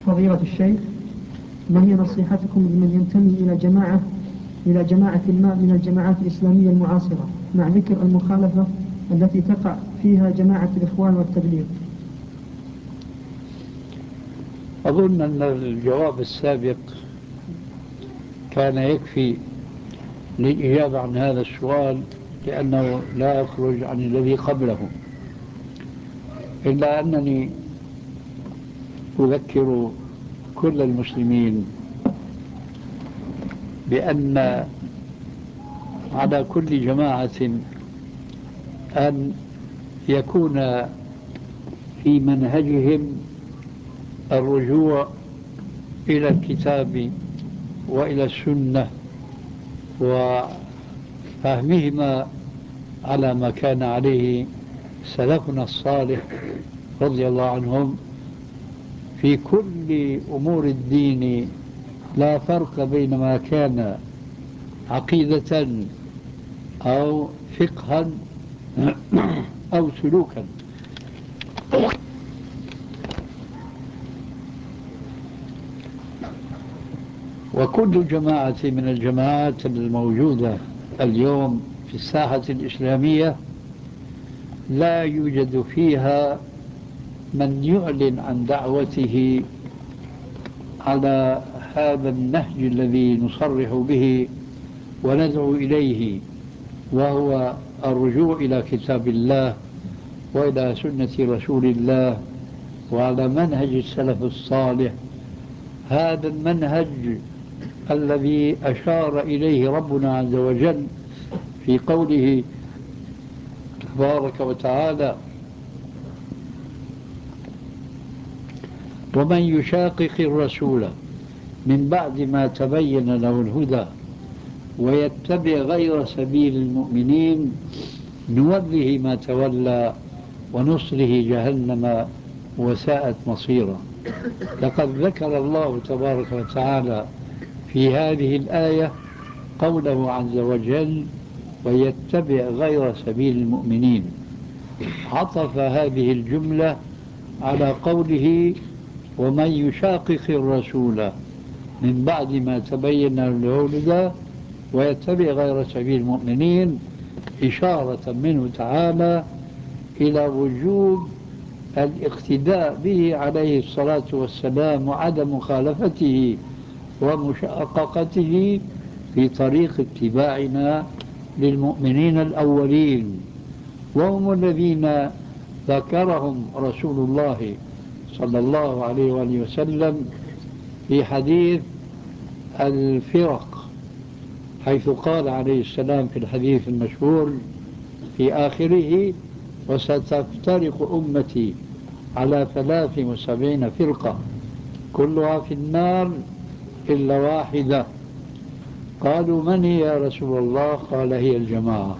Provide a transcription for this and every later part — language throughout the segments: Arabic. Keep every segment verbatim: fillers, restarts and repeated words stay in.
فضيلة الشيخ، ما هي نصيحتكم لمن ينتمي إلى جماعة إلى جماعة ما من الجماعات الإسلامية المعاصرة مع ذكر المخالفة التي تقع فيها جماعة الإخوان والتبليغ؟ أظن أن الجواب السابق كان يكفي للإجابة عن هذا السؤال، لأنه لا يخرج عن الذي قبله، إلا أنني أذكر كل المسلمين بأن على كل جماعة أن يكون في منهجهم الرجوع إلى الكتاب وإلى السنة وفهمهما على ما كان عليه سلفنا الصالح رضي الله عنهم في كل أمور الدين، لا فرق بين ما كان عقيدة أو فقها أو سلوكا. وكل جماعة من الجماعات الموجودة اليوم في الساحة الإسلامية لا يوجد فيها من يعلن عن دعوته على هذا النهج الذي نصرح به وندعو إليه، وهو الرجوع إلى كتاب الله وإلى سنة رسول الله وعلى منهج السلف الصالح. هذا المنهج الذي أشار إليه ربنا عز وجل في قوله تبارك وتعالى: ومن يشاقق الرسول من بعد ما تبين له الهدى ويتبع غير سبيل المؤمنين نوله ما تولى ونصله جهنم وساءت مصيرا. لقد ذكر الله تبارك وتعالى في هذه الآية قوله عز وجل: ويتبع غير سبيل المؤمنين، عطف هذه الجملة على قوله: ومن يشاقق الرسول من بعد ما تبين له الهدى ويتبع غير سبيل المؤمنين، إشارة منه تعالى إلى وجوب الاقتداء به عليه الصلاة والسلام وعدم مخالفته ومشاققته في طريق اتباعنا للمؤمنين الأولين، وهم الذين ذكرهم رسول الله صلى الله عليه وآله وسلم في حديث الفرق، حيث قال عليه السلام في الحديث المشهور في آخره: وستفترق أمتي على ثلاث وسبعين فرقة كلها في النار إلا واحدة. قالوا: من هي يا رسول الله؟ قال: هي الجماعة.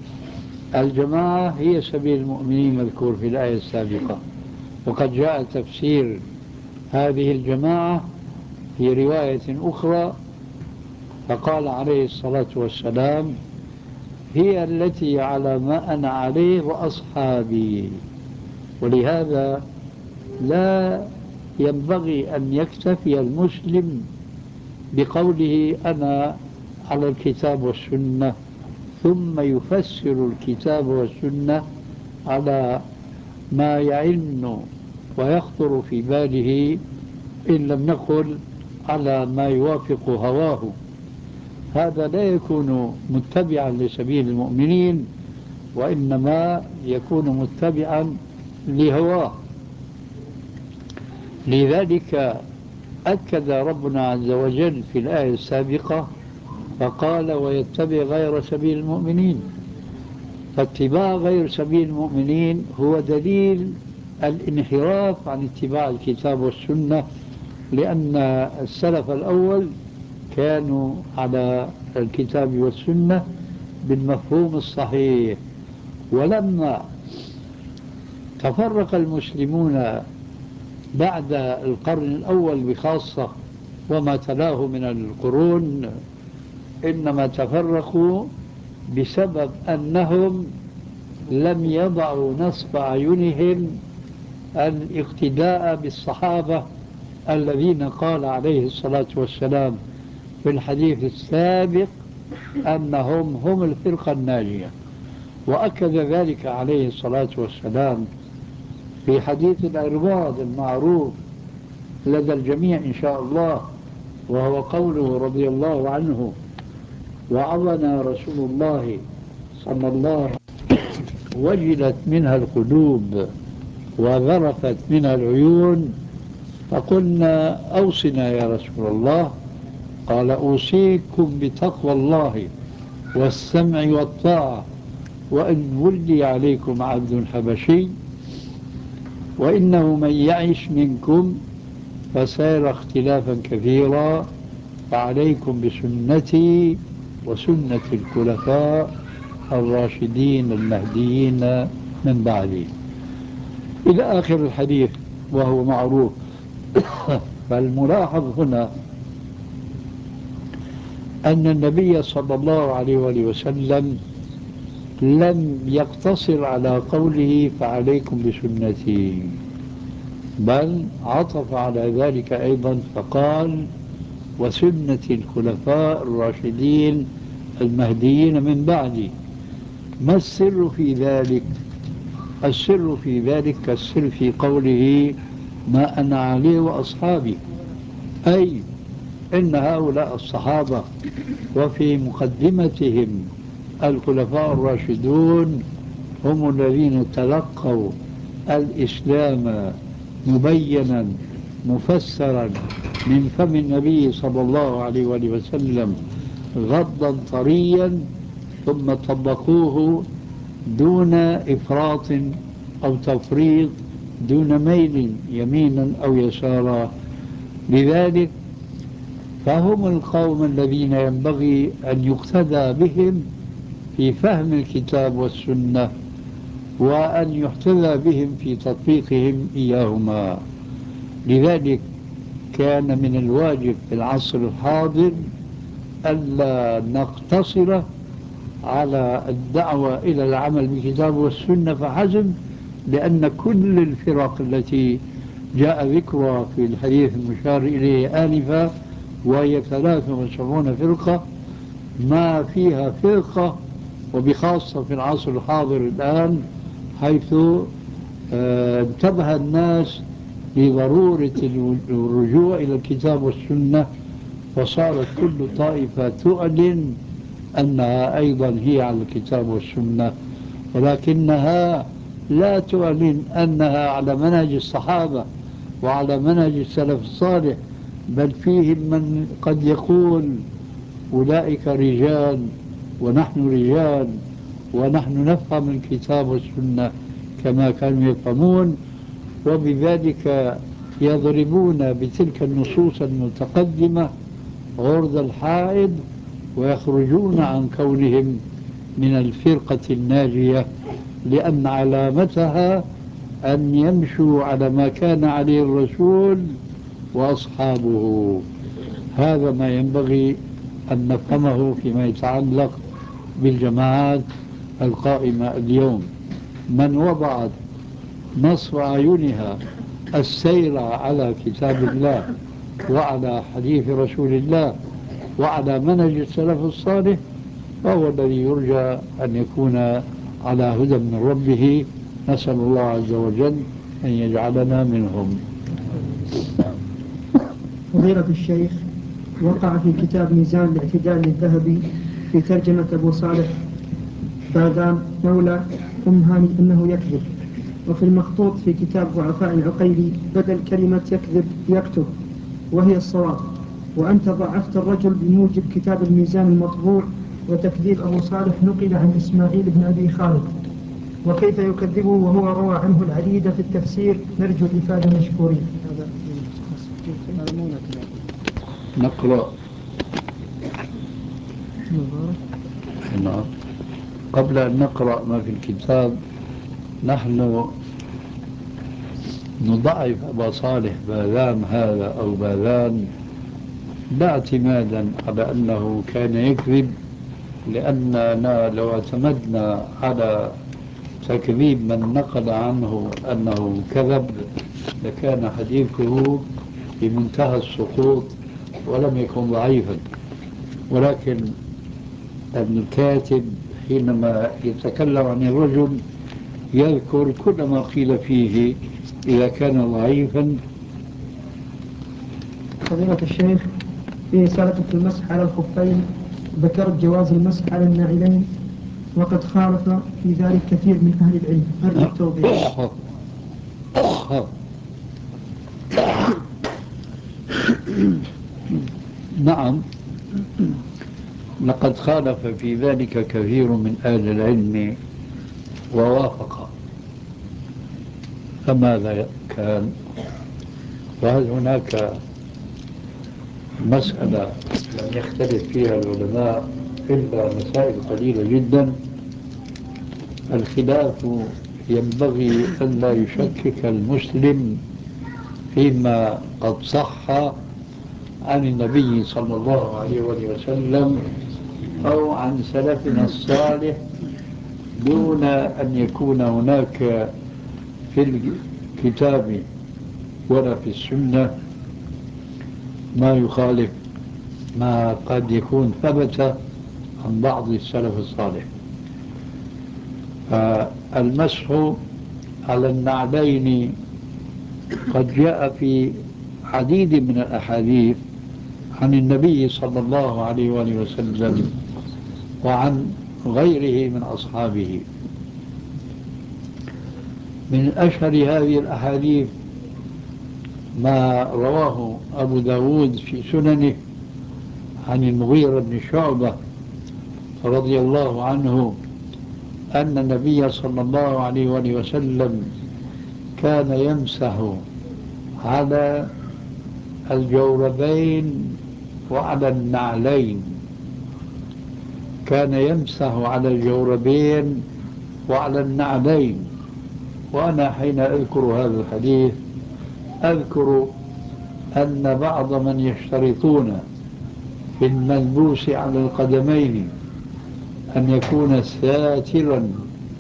الجماعة هي سبيل المؤمنين مذكور في الآية السابقة، وقد جاء تفسير هذه الجماعة في رواية أخرى، فقال عليه الصلاة والسلام: هي التي على ما أنا عليه وأصحابي. ولهذا لا ينبغي أن يكتفي المسلم بقوله أنا على الكتاب والسنة ثم يفسر الكتاب والسنة على ما يعن ويخطر في باله، إن لم نقل على ما يوافق هواه. هذا لا يكون متبعا لسبيل المؤمنين، وإنما يكون متبعا لهواه. لذلك أكد ربنا عز وجل في الآية السابقة فقال: ويتبع غير سبيل المؤمنين. فاتباع غير سبيل المؤمنين هو دليل الانحراف عن اتباع الكتاب والسنة، لأن السلف الأول كانوا على الكتاب والسنة بالمفهوم الصحيح. ولما تفرق المسلمون بعد القرن الأول بخاصة وما تلاه من القرون، إنما تفرقوا بسبب أنهم لم يضعوا نصب أعينهم الاقتداء بالصحابة الذين قال عليه الصلاة والسلام في الحديث السابق أنهم هم الفرقة الناجية، وأكد ذلك عليه الصلاة والسلام في حديث العرباض المعروف لدى الجميع إن شاء الله، وهو قوله رضي الله عنه: وعظنا رسول الله صلى الله عليه وسلم وجلت منها القلوب وذرفت منها العيون، فقلنا أوصنا يا رسول الله. قال: أوصيكم بتقوى الله والسمع والطاعة، وإن ولي عليكم عبد حبشي وإنه من يعش منكم فسيرى اختلافا كثيرا، فعليكم بسنتي وسنة الخلفاء الراشدين المهديين من بعدي، إلى آخر الحديث وهو معروف. فالملاحظ هنا أن النبي صلى الله عليه وآله وسلم لم يقتصر على قوله فعليكم بسنتي، بل عطف على ذلك أيضا فقال: وسنة الخلفاء الراشدين المهديين من بعدي. ما السر في ذلك؟ السر في ذلك كالسر في قوله: ما أنا عليه وأصحابي، أي إن هؤلاء الصحابة وفي مقدمتهم الخلفاء الراشدون هم الذين تلقوا الإسلام مبينا مفسرا من فم النبي صلى الله عليه وآله وسلم غضا طريا، ثم طبقوه دون إفراط أو تفريط، دون ميل يمينا أو يسارا. لذلك فهم القوم الذين ينبغي أن يقتدى بهم في فهم الكتاب والسنة، وأن يحتذى بهم في تطبيقهم إياهما. لذلك كان من الواجب في العصر الحاضر ألا نقتصر على الدعوة إلى العمل بالكتاب والسنة فحسب، لأن كل الفرق التي جاء ذكرها في الحديث المشار إليه آنفا وهي ثلاث وسبعون فرقة، ما فيها فرقة، وبخاصة في العصر الحاضر الآن حيث اه انتبه الناس لضرورة الرجوع إلى الكتاب والسنة، وصارت كل طائفة تعلن أنها أيضا هي على الكتاب والسنة، ولكنها لا تعلن أنها على منهج الصحابة وعلى منهج السلف الصالح، بل فيهم من قد يقول أولئك رجال ونحن رجال ونحن نفهم الكتاب والسنة كما كانوا يفهمون، وبذلك يضربون بتلك النصوص المتقدمة عرض الحائض، ويخرجون عن كونهم من الفرقة الناجية، لأن علامتها أن يمشوا على ما كان عليه الرسول وأصحابه. هذا ما ينبغي أن نفهمه فيما يتعلق بالجماعات القائمة اليوم. من وضعت نصب أعينها السير على كتاب الله وعلى حديث رسول الله وعلى منهج السلف الصالح فهو الذي يرجى أن يكون على هدى من ربه. نسأل الله عز وجل أن يجعلنا منهم. فضيلة الشيخ، وقع في كتاب ميزان الاعتدال للذهبي في ترجمة أبو صالح باذان مولى أم هاني أنه يكذب، وفي المخطوط في كتاب ضعفاء العقيلي بدل كلمة يكذب يكتب، وهي الصواب، وأنت ضعفت الرجل بموجب كتاب الميزان المطبوع، وتكذيب أبو صالح نقل عن إسماعيل بن أبي خالد، وكيف يكذبه وهو روى عنه العديد في التفسير؟ نرجو الإفادة مشكورين. نقرأ. نعم. قبل أن نقرأ ما في الكتاب، نحن نضعف أبا صالح باذان هذا أو باذان لا اعتمادا على أنه كان يكذب، لأننا لو اعتمدنا على تكذيب من نقل عنه أنه كذب لكان حديثه في منتهى السقوط ولم يكن ضعيفا، ولكن الكاتب حينما يتكلم عن الرجل يذكر كل ما قيل فيه إذا كان ضعيفا. فضيلة الشيخ، في رسالة المسح على الخفين ذكرت جواز المسح على الناعلين، وقد خالف في ذلك كثير من أهل العلم، أرجو التوضيح. نعم، لقد خالف في ذلك كثير من أهل العلم ووافق. فماذا كان؟ وهل هناك مسألة لم يختلف فيها العلماء إلا مسائل قليلة جدا؟ الخلاف ينبغي أن لا يشكك المسلم فيما قد صح عن النبي صلى الله عليه وسلم أو عن سلفنا الصالح، دون أن يكون هناك في الكتاب ولا في السنة ما يخالف ما قد يكون ثبت عن بعض السلف الصالح. فالمسح على النعلين قد جاء في عديد من الأحاديث عن النبي صلى الله عليه وآله وسلم وعن غيره من أصحابه. من أشهر هذه الأحاديث ما رواه أبو داود في سننه عن المغيرة بن شعبة رضي الله عنه أن النبي صلى الله عليه وآله وسلم كان يمسح على الجوربين وعلى النعلين. كان يمسح على الجوربين وعلى النعلين. وأنا حين أذكر هذا الحديث أذكر أن بعض من يشترطون في الملبوس على القدمين أن يكون ساترا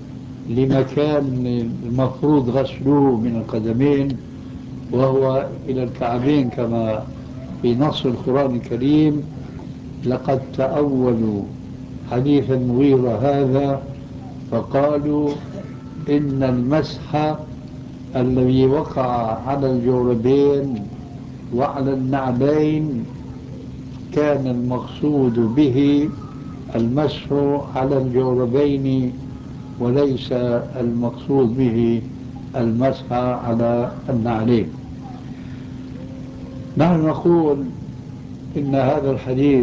لمكان المفروض غسله من القدمين وهو إلى الكعبين كما في نص القرآن الكريم، لقد تأولوا حديث المغيرة هذا فقالوا إن المسح الذي وقع على الجوربين وعلى النعلين كان المقصود به المسح على الجوربين وليس المقصود به المسح على النعلين. نحن نقول إن هذا الحديث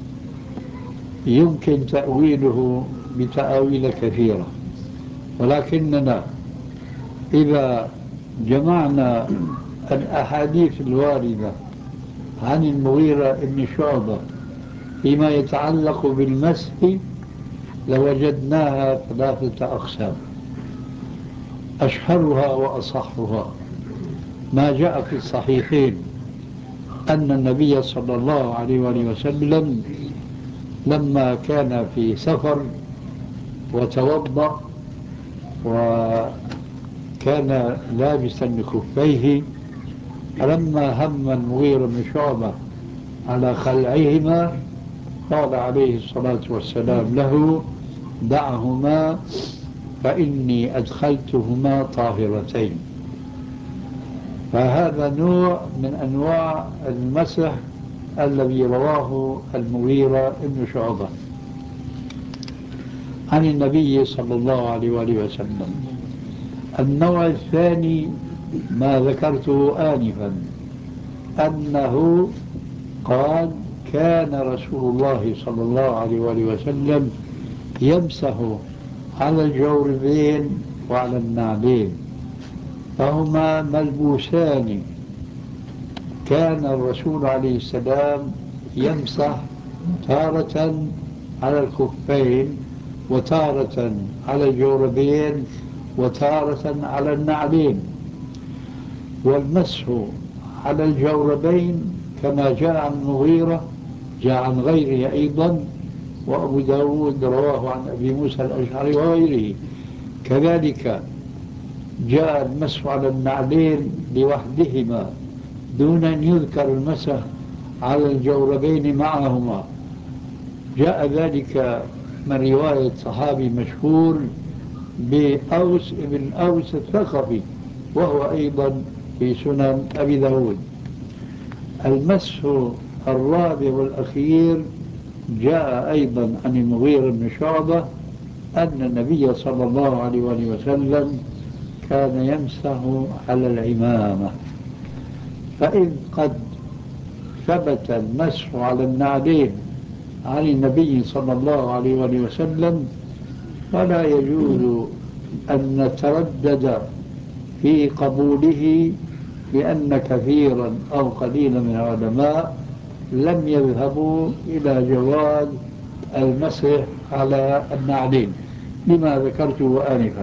يمكن تأويله بتأويل كثيرة، ولكننا إذا جمعنا الأحاديث الواردة عن المغيرة بن شعبة فيما يتعلق بالمسح لوجدناها ثلاثة أقسام. أشهرها وأصحها ما جاء في الصحيحين أن النبي صلى الله عليه وسلم لما كان في سفر وتوضأ وكان لابسا لخفيه، فلما هم المغيرة بن شعبة على خلعهما قال عليه الصلاة والسلام له: دعهما فإني أدخلتهما طاهرتين. فهذا نوع من أنواع المسح الذي رواه المغيرة بن شعبة عن النبي صلى الله عليه وآله وسلم. النوع الثاني ما ذكرته آنفا، أنه قال كان رسول الله صلى الله عليه وآله وسلم يمسح على الجوربين وعلى النعلين، فهما ملبوسان. كان الرسول عليه السلام يمسح تارة على الخفين وتارة على الجوربين وتارة على النعلين. والمسح على الجوربين كما جاء عن المغيرة جاء عن غيره أيضا، وأبو داود رواه عن أبي موسى الأشعري وغيره. كذلك جاء المسح على النعلين لوحدهما دون أن يذكر المسح على الجوربين معهما. جاء ذلك من رواية صحابي مشهور بأوس بن أوس الثقفي، وهو أيضا في سنن أبي داود. المسح الرابع والأخير جاء أيضا عن المغيرة بن شعبة أن النبي صلى الله عليه وسلم كان يمسح على العمامة. فإذ قد ثبت المسح على النعلين عن النبي صلى الله عليه وسلم، فلا يجوز أن نتردد في قبوله، لأن كثيرا أو قليلا من العلماء لم يذهبوا إلى جواز المسح على النعلين لما ذكرته آنفا.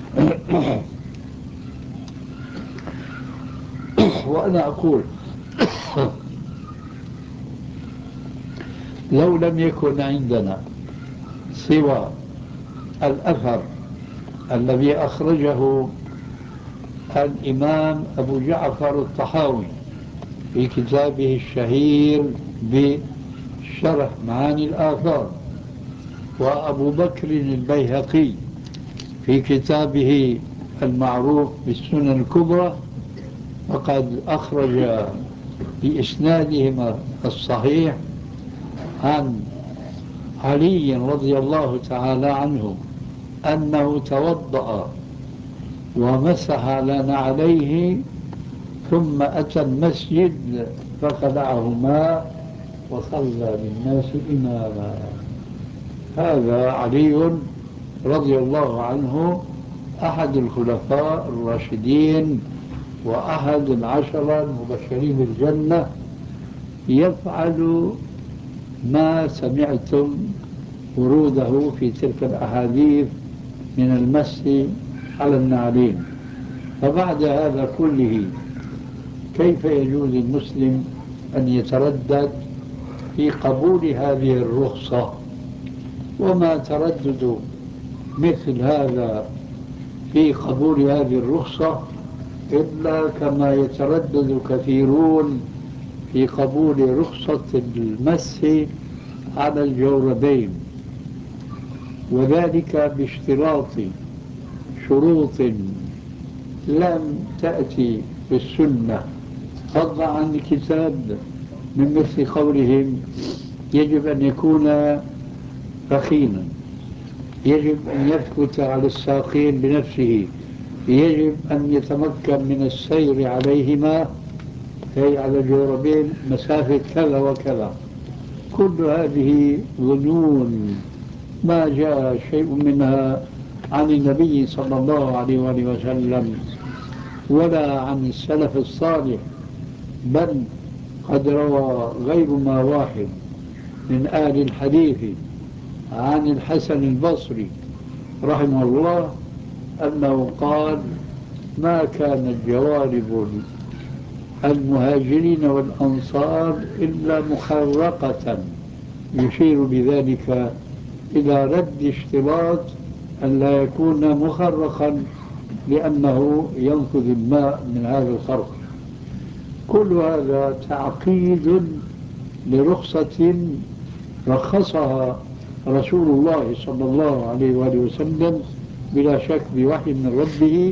وأنا أقول لو لم يكن عندنا سوى الأثر الذي أخرجه الإمام أبو جعفر الطحاوي في كتابه الشهير بشرح معاني الآثار، وأبو بكر البيهقي في كتابه المعروف بالسنن الكبرى، وقد أخرج بإسنادهما الصحيح عن علي رضي الله تعالى عنه أنه توضأ ومسح على نعليه ثم أتى المسجد فخلعهما وصلى بالناس إماما. هذا علي رضي الله عنه أحد الخلفاء الراشدين وأحد العشرة المبشرين بالجنة، يفعل ما سمعتم وروده في تلك الأحاديث من المسح على النعلين. فبعد هذا كله كيف يجوز المسلم أن يتردد في قبول هذه الرخصة؟ وما تردد مثل هذا في قبول هذه الرخصة إلا كما يتردد كثيرون في قبول رخصة المسح على الجوربين، وذلك باشتراط شروط لم تأتي في السنة فضلا عن الكتاب، من مثل قولهم يجب أن يكون رخينا، يجب أن يثبت على الساقين بنفسه، يجب أن يتمكن من السير عليهما أي على الجوربين مسافة كذا وكذا. كل هذه ظنون ما جاء شيء منها عن النبي صلى الله عليه وسلم ولا عن السلف الصالح، بل قد روى غير ما واحد من آل الحديث عن الحسن البصري رحمه الله أنه قال: ما كان الجوارب المهاجرين والأنصار إلا مخرقة، يشير بذلك إلى رد اشتراط أن لا يكون مخرقا لأنه ينفذ الماء من هذا الخرق. كل هذا تعقيد لرخصة رخصها رسول الله صلى الله عليه وآله وسلم بلا شك بوحي من ربه،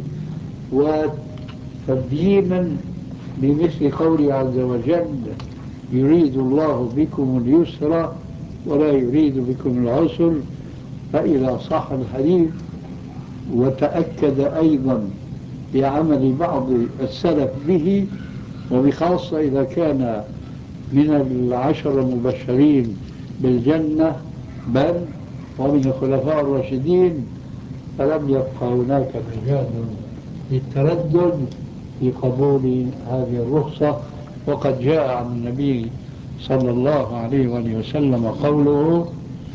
وتبيينا بمثل قوله عز وجل: يريد الله بكم اليسر ولا يريد بكم العسر. فإذا صح الحديث وتأكد أيضا بعمل بعض السلف به، وبخاصة إذا كان من العشر المبشرين بالجنة بل ومن الخلفاء الراشدين، فلم يبقى هناك مجال للتردد في قبول هذه الرخصة. وقد جاء عن النبي صلى الله عليه وسلم قوله: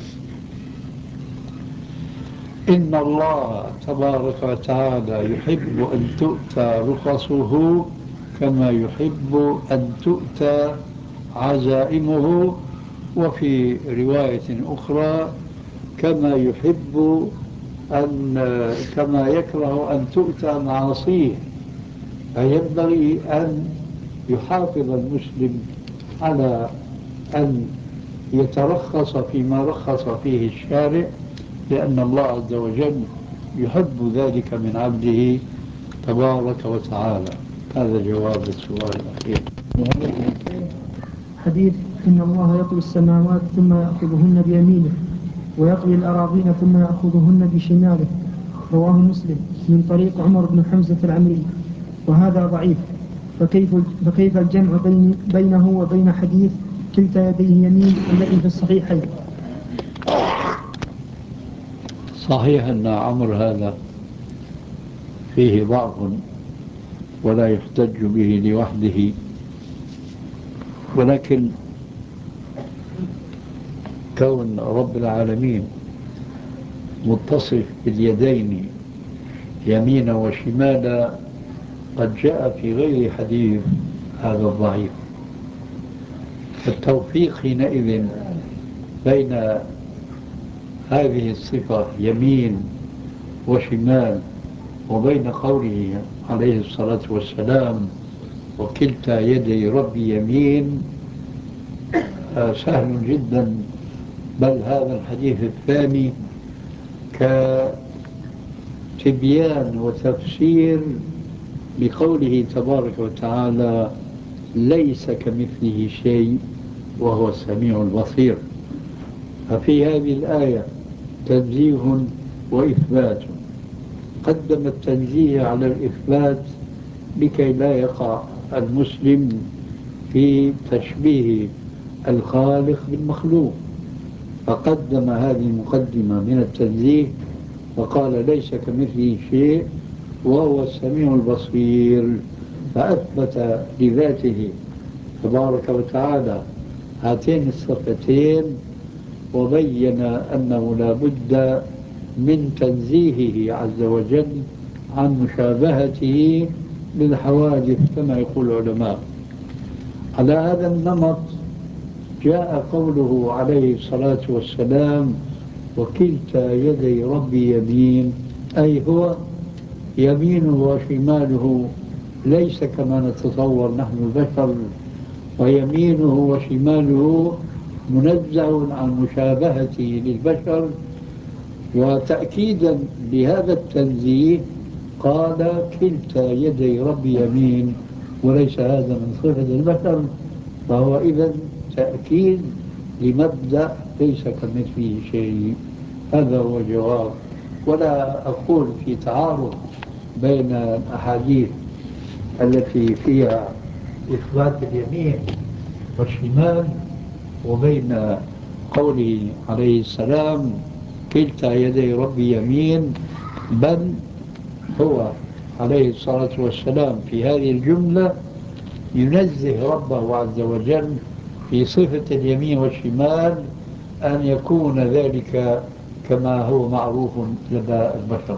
إن الله تبارك وتعالى يحب أن تؤتى رخصه كما يحب أن تؤتى عزائمه، وفي رواية أخرى كما يحب أن كما يكره أن تؤتى معاصيه. فينبغي أن يحافظ المسلم على أن يترخص فيما رخص فيه الشارع، لأن الله عز وجل يحب ذلك من عبده تبارك وتعالى. هذا جواب السؤال الأخير. حديث إن الله يطوي السماوات ثم يأخذهن بيمينه ويطوي الأراضين ثم يأخذهن بشماله، رواه مسلم من طريق عمر بن حمزة العمري، وهذا ضعيف، فكيف, فكيف الجمع بين بينه وبين حديث كلتا يديه يمين الذي في الصحيحين؟ صحيح أن عمر هذا فيه ضعف ولا يحتج به لوحده، ولكن كون رب العالمين متصف باليدين يمينا وشمالا قد جاء في غير حديث هذا الضعيف. التوفيق حينئذ بين هذه الصفة يمين وشمال وبين قوله عليه الصلاة والسلام وكلتا يدي ربي يمين آه سهل جدا، بل هذا الحديث الثاني كتبيان وتفسير لقوله تبارك وتعالى ليس كمثله شيء وهو السميع البصير. ففي هذه الآية تنزيه وإثبات، قدم التنزيه على الإثبات لكي لا يقع المسلم في تشبيه الخالق بالمخلوق، فقدم هذه المقدمة من التنزيه وقال ليس كمثله شيء وهو السميع البصير، فأثبت لذاته تبارك وتعالى هاتين الصفتين، وبين أنه لا بد من تنزيهه عز وجل عن مشابهته للحوادث كما يقول العلماء. على هذا النمط جاء قوله عليه الصلاة والسلام وكلتا يدي ربي يمين، أي هو يمينه وشماله ليس كما نتصور نحن البشر، ويمينه وشماله منزه عن مشابهته للبشر. وتأكيدا لهذا التنزيه قال كلتا يدي ربي يمين، وليس هذا من صفة البشر، فهو إذن تأكيد لمبدأ ليس كمثله شيء. هذا هو الجواب. ولا أقول في تعارض بين الأحاديث التي فيها إثبات اليمين والشمال وبين قوله عليه السلام كلتا يدي ربي يمين، بل هو عليه الصلاة والسلام في هذه الجملة ينزه ربه عز وجل في صفة اليمين والشمال أن يكون ذلك كما هو معروف لدى البشر.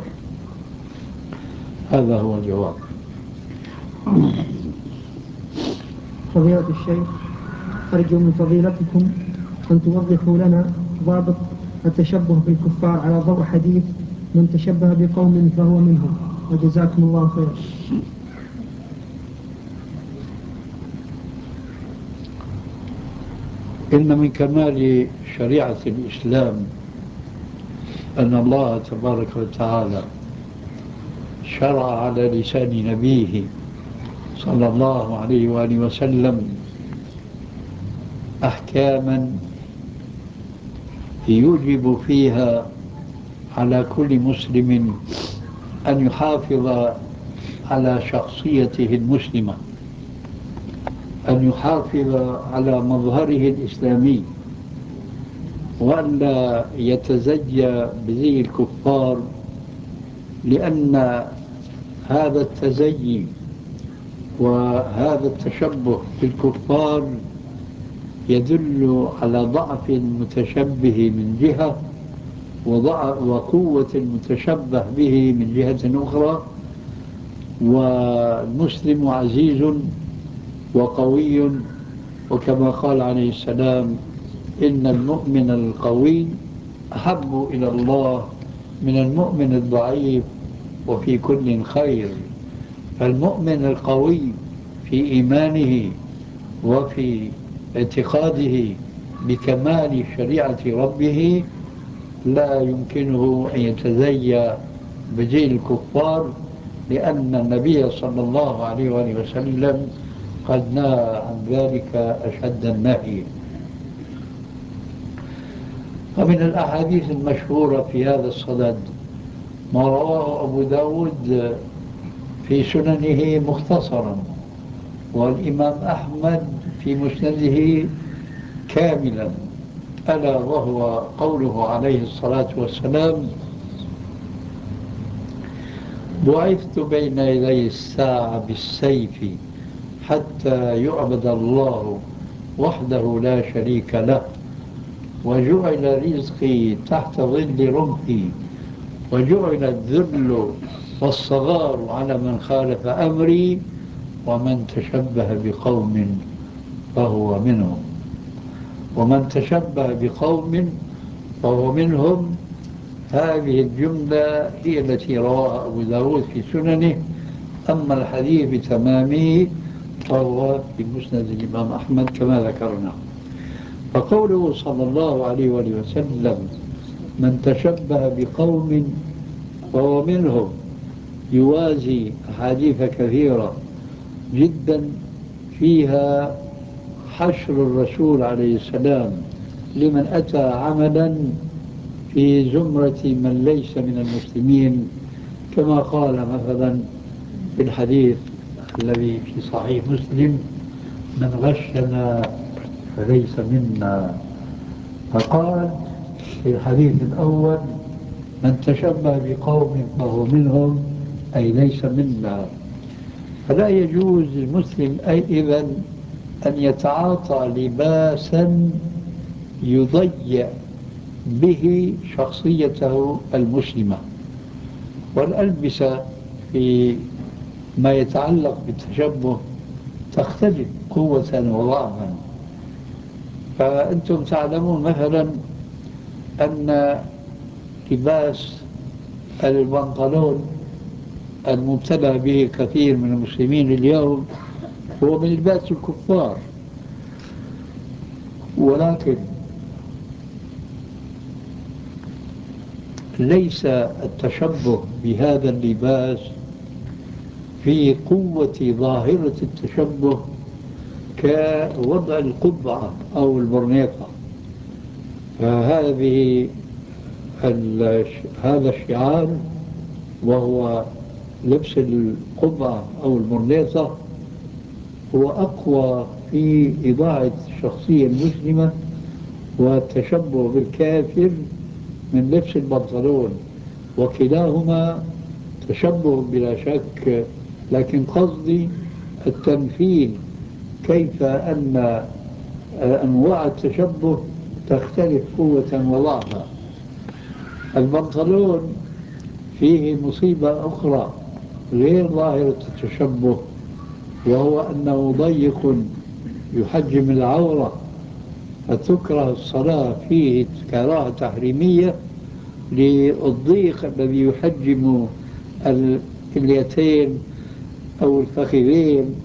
هذا هو الجواب. فضيلة الشيخ، أرجو من فضيلتكم أن توضحوا لنا ضابط التشبه بالكفار على ضوء حديث من تشبه بقوم فهو منهم، وجزاكم الله خيرا. إن من كمال شريعة الإسلام أن الله تبارك وتعالى شرع على لسان نبيه صلى الله عليه وآله وسلم أحكاما يوجب فيها على كل مسلم أن يحافظ على شخصيته المسلمة، أن يحافظ على مظهره الإسلامي، وأن لا يتزيى بزي الكفار، لأن هذا التزيي وهذا التشبه بالكفار يدل على ضعف المتشبه من جهة وقوة المتشبه به من جهة أخرى. والمسلم عزيز وقوي، وكما قال عليه السلام إن المؤمن القوي أحب إلى الله من المؤمن الضعيف وفي كل خير. فالمؤمن القوي في إيمانه وفي اعتقاده بكمال شريعة ربه لا يمكنه أن يتزيى بزي الكفار، لأن النبي صلى الله عليه وآله وسلم قد نهى عن ذلك أشد النهي. ومن الأحاديث المشهورة في هذا الصدد ما رواه أبو داود في سننه مختصرا، والإمام أحمد في مسنده كاملا، ألا وهو قوله عليه الصلاة والسلام: بعثت بين يدي الساعة بالسيف حتى يعبد الله وحده لا شريك له، وجعل رزقي تحت ظل رمحي، وجعل الذل والصغار على من خالف أمري، ومن تشبه بقوم فهو منهم. ومن تشبه بقوم فهو منهم، هذه الجملة هي التي رواها أبو داود في سننه، أما الحديث بتمامه فهو في مسند الإمام أحمد كما ذكرنا. فقوله صلى الله عليه وآله وسلم: من تشبه بقوم فهو منهم، يوازي أحاديث كثيرة جدا فيها حشر الرسول عليه السلام لمن أتى عملا في زمرة من ليس من المسلمين، كما قال مثلا في الحديث الذي في صحيح مسلم: من غشنا فليس منا. فقال في الحديث الأول: من تشبه بقوم فهو منهم، أي ليس منا. فلا يجوز للمسلم أي إذن أن يتعاطى لباسا يضيع به شخصيته المسلمة. والألبسة في ما يتعلق بالتشبه تختلف قوة وضعفا. فأنتم تعلمون مثلا أن لباس البنطلون المبتلى به كثير من المسلمين اليوم هو من لباس الكفار، ولكن ليس التشبه بهذا اللباس في قوة ظاهرة التشبه كوضع القبعة أو البرنيطة. فهذه هذا الشعار وهو لبس القبعة أو البرنيطة هو أقوى في إضاعة الشخصية المسلمة والتشبه بالكافر من لبس البنطلون، وكلاهما تشبه بلا شك، لكن قصدي التمثيل كيف أن أنواع التشبه تختلف قوة وضعفا. البنطلون فيه مصيبة أخرى غير ظاهرة التشبه، وهو أنه ضيق يحجم العورة، فتكره الصلاة فيه كراهة تحريمية للضيق الذي يحجم اليتين أو الفخذين.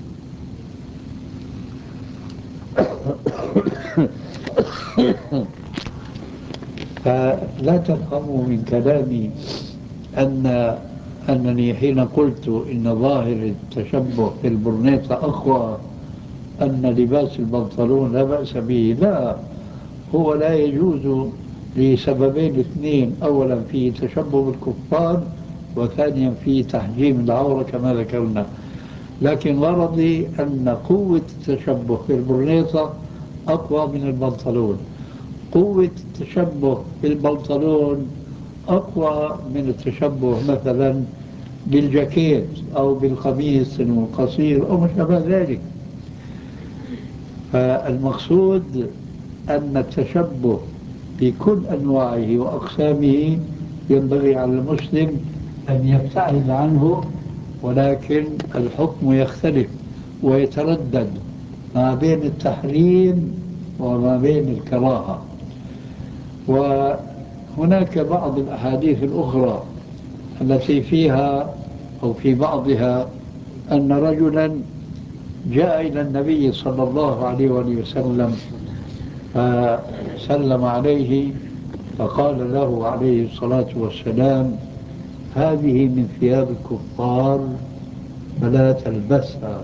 فلا تفهموا من كلامي أن أنني حين قلت إن ظاهر التشبه في البرنيطة أقوى أن لباس البنطلون لا بأس به، لا، هو لا يجوز لسببين اثنين: أولا فيه تشبه بالكفار، وثانيا فيه تحجيم العورة كما ذكرنا. لكن غرضي أن قوة التشبه في البرنيطة أقوى من البنطلون. قوة التشبه في البنطلون أقوى من التشبه مثلا بالجاكيت أو بالقميص القصير أو ما شابه ذلك. فالمقصود أن التشبه بكل أنواعه وأقسامه ينبغي على المسلم أن يبتعد عنه، ولكن الحكم يختلف ويتردد ما بين التحريم وما بين الكراهة. وهناك بعض الأحاديث الأخرى التي فيها أو في بعضها أن رجلا جاء إلى النبي صلى الله عليه وآله وسلم فسلم عليه فقال له عليه الصلاة والسلام: هذه من ثياب الكفار فلا تلبسها.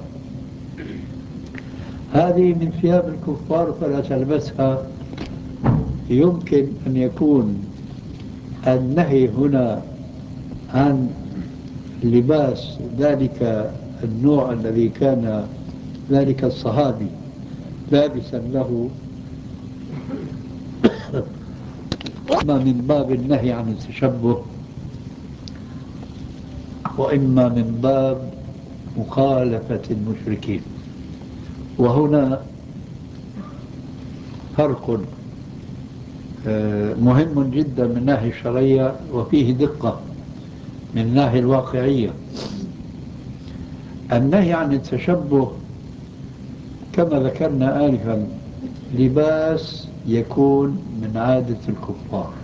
هذه من ثياب الكفار فلا تلبسها. يمكن أن يكون النهي هنا عن لباس ذلك النوع الذي كان ذلك الصحابي لابسا له، إما من باب النهي عن التشبه، وإما من باب مخالفة المشركين. وهنا فرق مهم جدا من الناحية الشرعية، وفيه دقة من الناحية الواقعية. النهي عن التشبه كما ذكرنا آنفا لباس يكون من عادة الكفار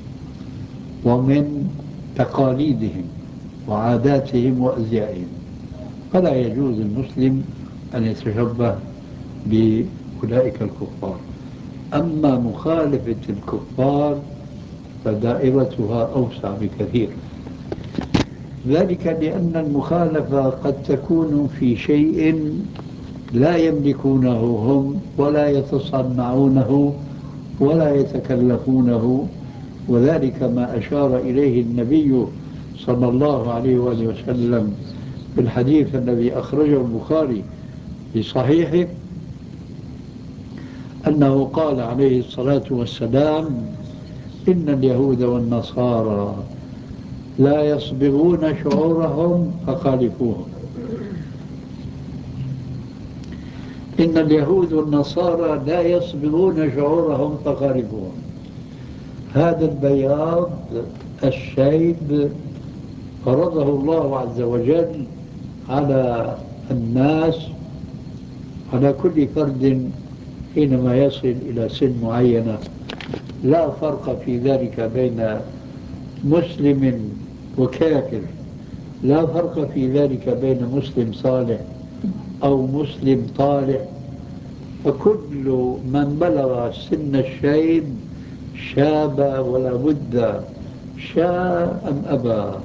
ومن تقاليدهم وعاداتهم وأزيائهم، فلا يجوز المسلم أن يتشبه بأولئك الكفار. أما مخالفة الكفار فدائرتها أوسع بكثير، ذلك لأن المخالفة قد تكون في شيء لا يملكونه هم ولا يتصنعونه ولا يتكلفونه، وذلك ما أشار إليه النبي صلى الله عليه وآله وسلم في الحديث الذي أخرجه البخاري في صحيحه، أنه قال عليه الصلاة والسلام: إن اليهود والنصارى لا يصبغون شعورهم فخالفوهم. إن اليهود والنصارى لا يصبغون شعورهم فخالفوهم. هذا البياض الشيب فرضه الله عز وجل على الناس، على كل فرد حينما يصل إلى سن معينة. لا فرق في ذلك بين مسلم وكافر، لا فرق في ذلك بين مسلم صالح أو مسلم طالح، فكل من بلغ سن الشيب شاب ولا بد، شاء أم أبى.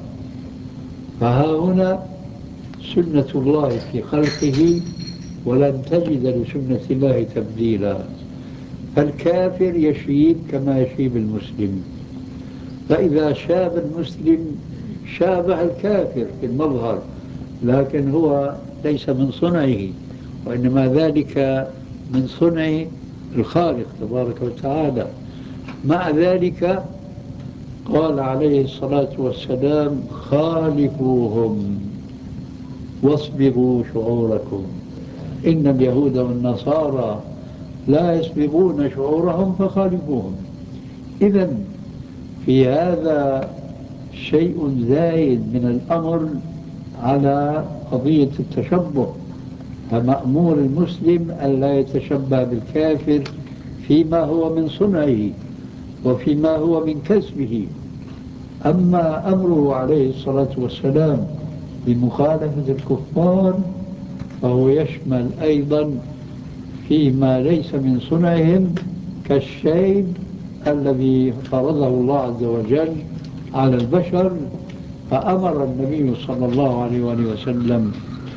فها هنا سنة الله في خلقه، ولن تجد لسنة الله تبديلا. فالكافر يشيب كما يشيب المسلم، فإذا شاب المسلم شابه الكافر في المظهر، لكن هو ليس من صنعه، وإنما ذلك من صنع الخالق تبارك وتعالى. مع ذلك قال عليه الصلاة والسلام: خالفوهم واصبغوا شعوركم. إن اليهود والنصارى لا يصبغون شعورهم فخالفوهم. إذن في هذا شيء زايد من الأمر على قضية التشبه، فمأمور المسلم ألا يتشبه بالكافر فيما هو من صنعه وفيما هو من كسبه. أما أمره عليه الصلاة والسلام بمخالفة الكفار فهو يشمل أيضا فيما ليس من صنعهم كالشيب الذي فرضه الله عز وجل على البشر. فأمر النبي صلى الله عليه وآله وسلم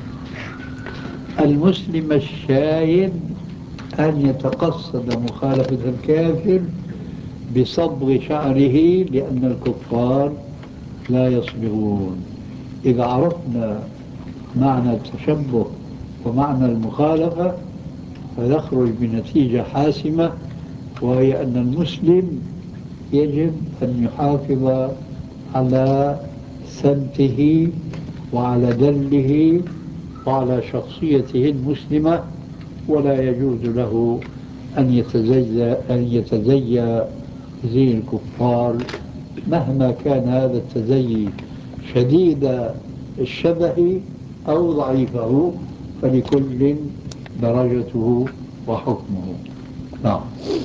المسلم الشايب أن يتقصد مخالفة الكافر بصبغ شعره، لأن الكفار لا يصبغون. إذا عرفنا معنى التشبه ومعنى المخالفة فنخرج بنتيجة حاسمة، وهي أن المسلم يجب أن يحافظ على سمته وعلى دله وعلى شخصيته المسلمة، ولا يجوز له أن يتزي أن يتزي زي الكفار مهما كان هذا التزيي شديد الشبه أو ضعيفه، فلكل درجته وحكمه. نعم.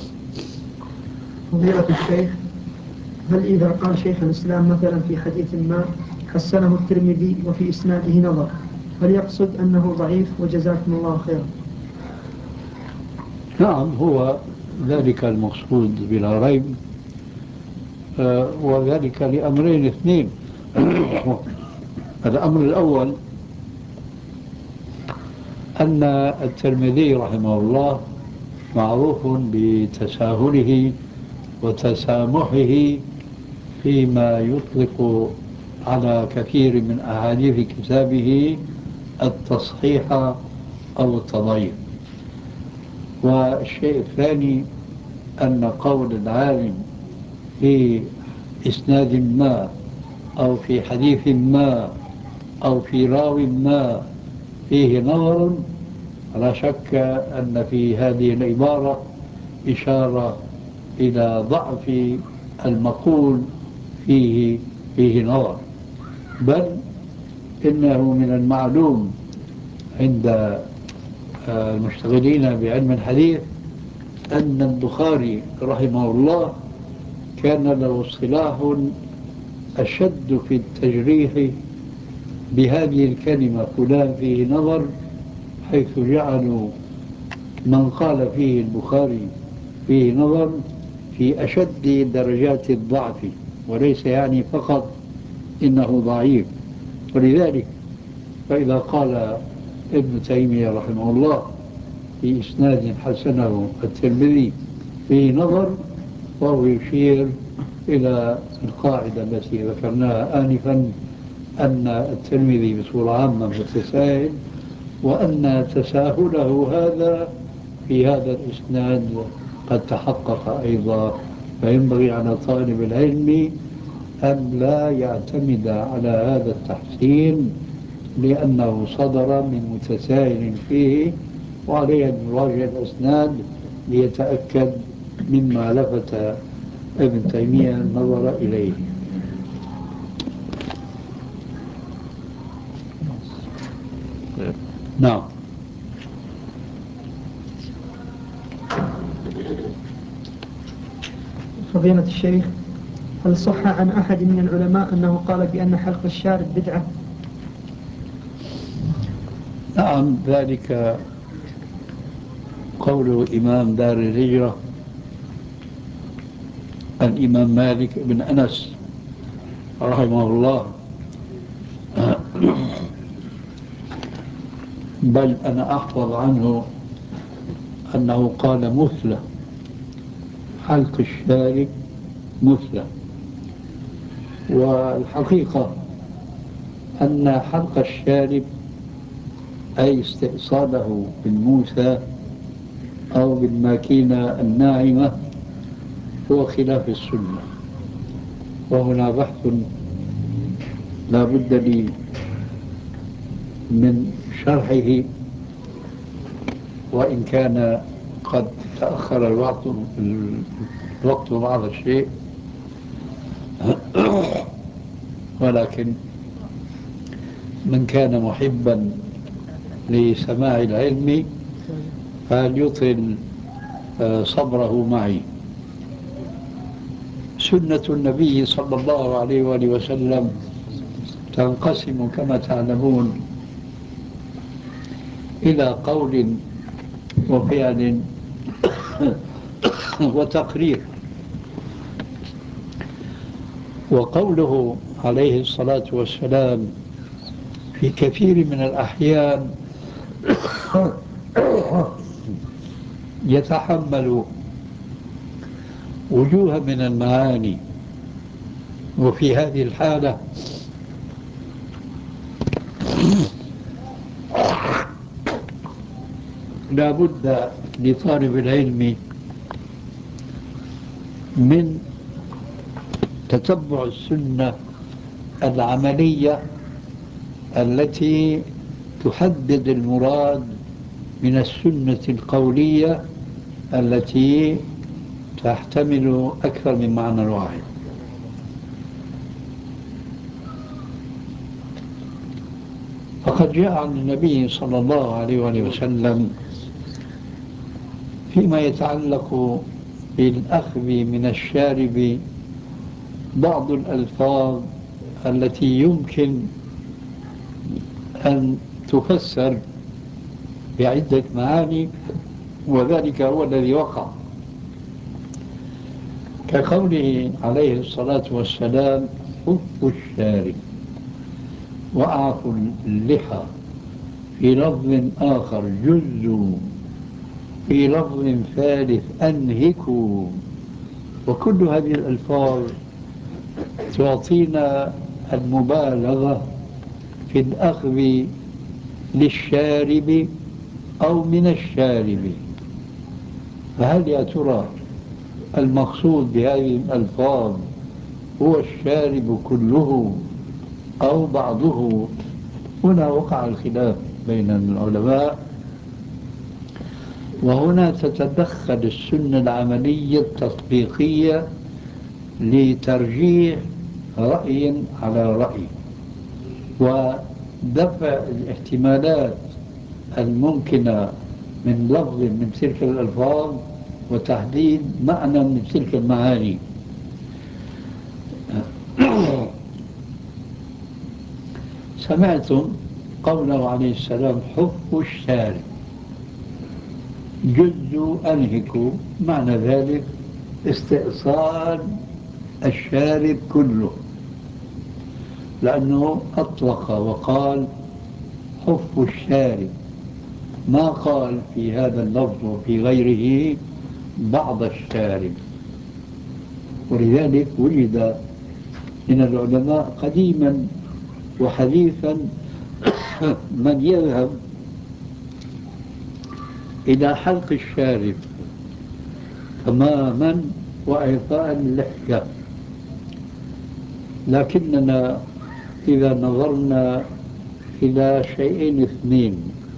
فضيلة الشيخ، هل إذا قال شيخ الإسلام مثلا في حديث ما حسنه الترمذي وفي إسناده نظر، هل يقصد أنه ضعيف وجزاكم الله خيرا؟ نعم، هو ذلك المقصود بلا ريب، آه وذلك لأمرين اثنين. الأمر الأول أن الترمذي رحمه الله معروف بتساهله وتسامحه فيما يطلق على كثير من أحاديث كتابه التصحيح أو التضعيف. والشيء الثاني أن قول العالم في إسناد ما أو في حديث ما أو في راو ما فيه نظر، لا شك أن في هذه العبارة إشارة إلى ضعف المقول فيه فيه نظر. بل إنه من المعلوم عند المشتغلين بعلم الحديث أن البخاري رحمه الله كان له اصطلاح أشد في التجريح بهذه الكلمة فلان فيه نظر، حيث جعلوا من قال فيه البخاري فيه نظر في أشد درجات الضعف، وليس يعني فقط إنه ضعيف. ولذلك فإذا قال ابن تيمية رحمه الله في إسناد حسنه الترمذي فيه نظر، فهو يشير إلى القاعدة التي ذكرناها آنفا، أن الترمذي بصورة عامة متساهل، وأن تساهله هذا في هذا الإسناد قد تحقق أيضا. فينبغي على طالب العلم أن لا يعتمد على هذا التحسين لأنه صدر من متساهل فيه، وعليه أن يراجع الأسناد ليتأكد مما لفت ابن تيمية النظر إليه. نعم. فضيلة الشيخ، هل صح عن أحد من العلماء أنه قال بأن حلق الشارب بدعة؟ نعم، ذلك قول إمام دار الهجرة الإمام مالك بن أنس رحمه الله. بل أنا أحفظ عنه أنه قال مثلى، حلق الشارب مثلى. والحقيقة أن حلق الشارب أي استئصاله بالموسى أو بالماكينة الناعمة هو خلاف السنة، وهنا بحث لا بد لي من شرحه، وإن كان قد تأخر الوقت الوقت بعض الشيء، ولكن من كان محبا لسماع العلم فليطل صبره معي. سنة النبي صلى الله عليه وآله وسلم تنقسم كما تعلمون إلى قول وفعل وتقرير. وقوله عليه الصلاة والسلام في كثير من الأحيان يتحمل وجوه من المعاني، وفي هذه الحالة لا بد لطالب العلم من تتبع السنة العملية التي تحدد المراد من السنة القولية التي تحتمل أكثر من معنى واحد. فقد جاء عن النبي صلى الله عليه وآله وسلم فيما يتعلق بالأخذ من الشارب بعض الألفاظ التي يمكن أن تفسر بعدة معاني، وذلك هو الذي وقع، كقوله عليه الصلاة والسلام: حف الشارب وأعفوا اللحى، في لفظ آخر جزوا، في لفظ ثالث أنهكوا. وكل هذه الألفاظ تعطينا المبالغة في الأخذ للشارب أو من الشارب. فهل يا ترى المقصود بهذه الألفاظ هو الشارب كله أو بعضه؟ هنا وقع الخلاف بين العلماء، وهنا تتدخل السنة العملية التطبيقية لترجيح رأي على رأي، ودفع الاحتمالات الممكنة من لفظ من تلك الألفاظ وتحديد معنى من تلك المعاني. سمعتم قوله عليه السلام: حف الشارب، جزوا، أنهكوا، معنى ذلك استئصال الشارب كله، لأنه أطلق وقال حف الشارب، ما قال في هذا اللفظ وفي غيره بعض الشارب. ولذلك وجد من العلماء قديما وحديثا من يذهب إلى حلق الشارب تماما وإعطاء اللحية. لكننا إذا نظرنا إلى شيئين اثنين: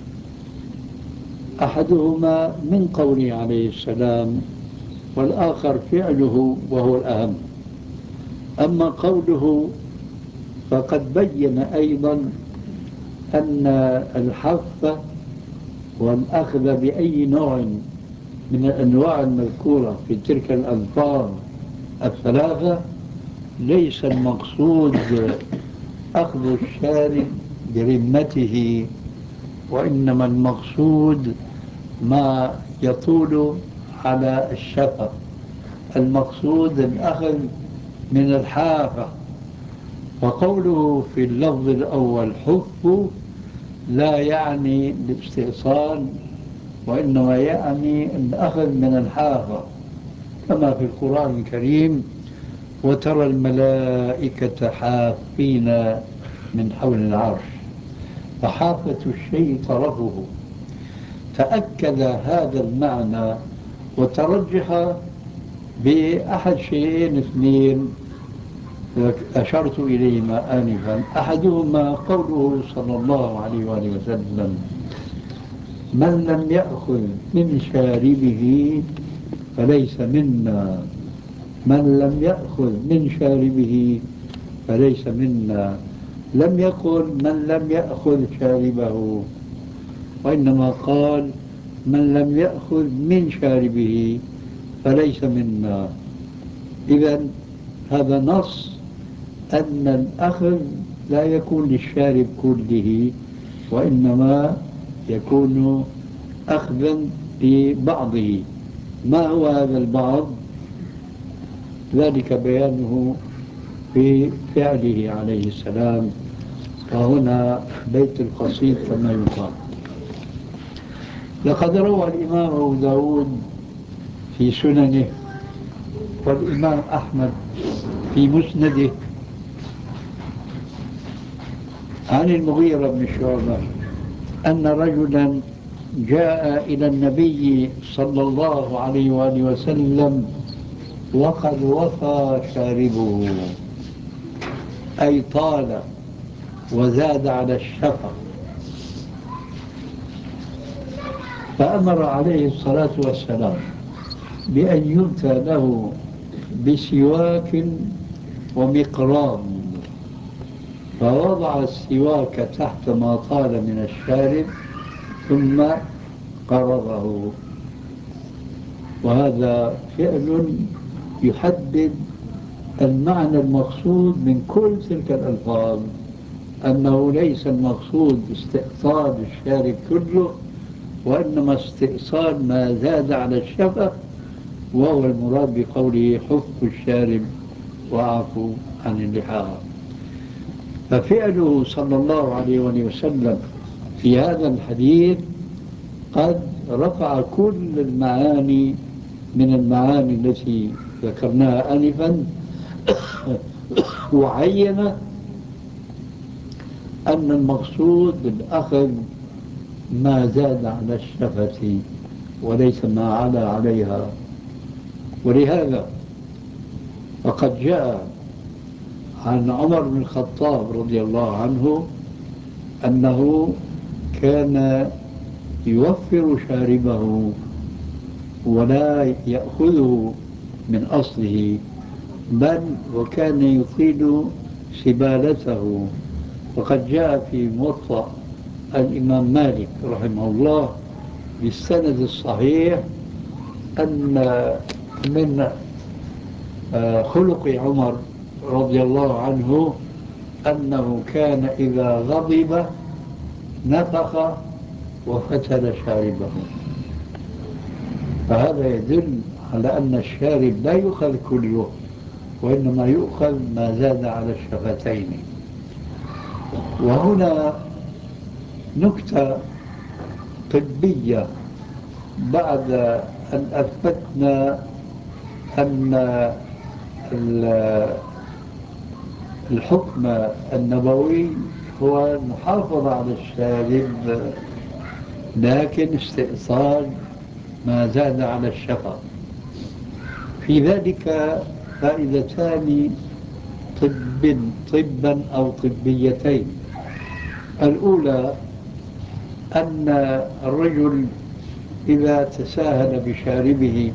أحدهما من قوله عليه السلام، والآخر فعله وهو الأهم. أما قوله فقد بين أيضا أن الحف والأخذ بأي نوع من الأنواع المذكورة في تلك الألفاظ الثلاثة ليس المقصود أخذ الشارب برمته، وإنما المقصود ما يطول على الشفة، المقصود الأخذ من الحافة. وقوله في اللفظ الأول حف لا يعني الاستئصال، وإنما يعني الأخذ من الحافة، كما في القرآن الكريم: وترى الملائكة حافين من حول العرش. فحافة الشيء طرفه. تأكد هذا المعنى وترجح بأحد شيئين اثنين أشرت إليهما آنفا. أحدهما قوله صلى الله عليه وآله وسلم: من لم يأخذ من شاربه فليس منا، من لم يأخذ من شاربه فليس منا. لم يقل من لم يأخذ شاربه، وإنما قال من لم يأخذ من شاربه فليس منا. إذن هذا نص أن الأخذ لا يكون للشارب كله، وإنما يكون أخذا لبعضه. ما هو هذا البعض؟ ذلك بيانه في فعله عليه السلام. وهنا بيت القصيد كما يقال. لقد روى الإمام أبو داود في سننه، والإمام أحمد في مسنده، عن المغيرة بن شعبة أن رجلا جاء إلى النبي صلى الله عليه وآله وسلم وقد وفى شاربه، أي طال وزاد على الشفق، فأمر عليه الصلاة والسلام بأن يؤتى له بسواك ومقرام، فوضع السواك تحت ما طال من الشارب ثم قرضه. وهذا فعل يحدد المعنى المقصود من كل تلك الألفاظ: أنه ليس المقصود استئصال الشارب كله، وإنما استئصال ما زاد على الشفة، وهو المراد بقوله حف الشارب وأعفو عن اللحى. ففعله صلى الله عليه وسلم في هذا الحديث قد رفع كل المعاني من المعاني التي ذكرناها آنفا، وعين أن المقصود بالأخذ ما زاد على الشفة وليس ما علا عليها. ولهذا فقد جاء عن عمر بن الخطاب رضي الله عنه أنه كان يوفر شاربه ولا يأخذه من أصله، بل وكان يطيل سبالته. وقد جاء في موطأ الإمام مالك رحمه الله بالسند الصحيح أن من خلق عمر رضي الله عنه أنه كان إذا غضب نفخ وفتل شاربه. فهذا يدل على أن الشارب لا يؤخذ كله، وإنما يؤخذ ما زاد على الشفتين. وهنا نكتة طبية، بعد أن أثبتنا أن الحكم النبوي هو المحافظة على الشارب لكن استئصال ما زاد على الشفا، في ذلك فائدتان طب طبا أو طبيتين. الأولى أن الرجل إذا تساهل بشاربه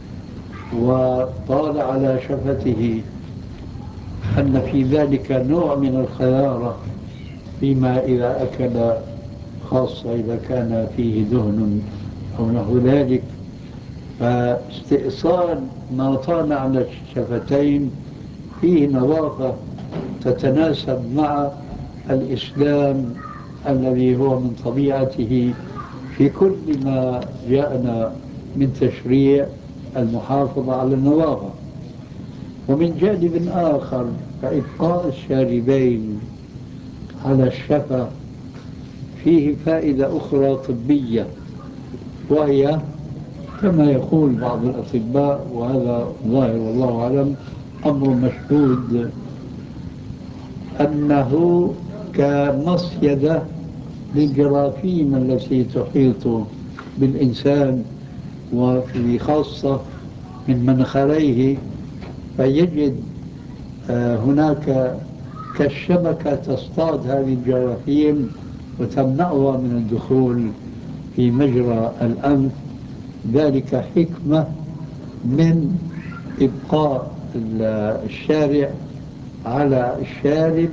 وطال على شفته أن في ذلك نوع من الخيارة فيما إذا أكل، خاصة إذا كان فيه دهن أو نحو ذلك. فاستئصال ما طال على الشفتين فيه نظافة تتناسب مع الإسلام الذي هو من طبيعته في كل ما جاءنا من تشريع المحافظة على النظافة. ومن جانب آخر فإبقاء الشاربين على الشفة فيه فائدة أخرى طبية، وهي كما يقول بعض الأطباء، وهذا ظاهر والله أعلم أمر مشهود، أنه كمصيدة للجراثيم التي تحيط بالإنسان وفي خاصة من منخريه، فيجد هناك كالشبكة تصطاد هذه الجراثيم وتمنعها من الدخول في مجرى الأنف. ذلك حكمة من إبقاء الشارع على الشارب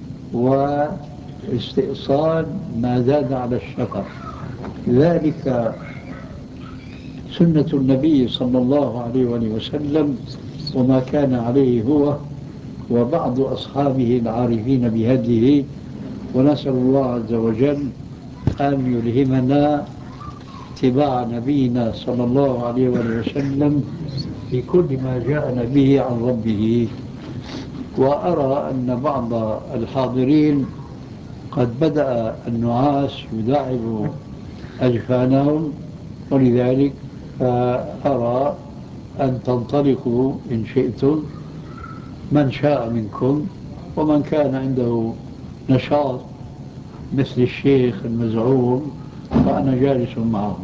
واستئصال ما زاد على الشفة. ذلك سنة النبي صلى الله عليه وسلم، وما كان عليه هو وبعض أصحابه العارفين بهديه. ونسأل الله عز وجل أن يلهمنا اتباع نبينا صلى الله عليه وسلم في كل ما جاءنا به عن ربه. وأرى أن بعض الحاضرين قد بدأ النعاس يداعب أجفانهم، ولذلك فأرى أن تنطلقوا إن شئتم، من شاء منكم، ومن كان عنده نشاط مثل الشيخ المزعوم فأنا جالس معه.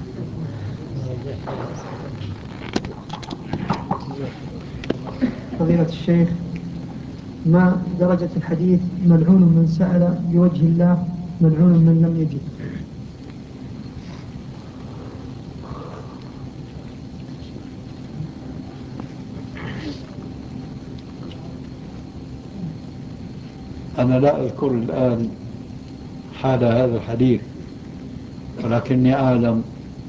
فضيلة الشيخ، ما درجة الحديث ملعون من سأل بوجه الله ملعون من لم يجد؟ أنا لا أذكر الآن حال هذا الحديث، ولكني أعلم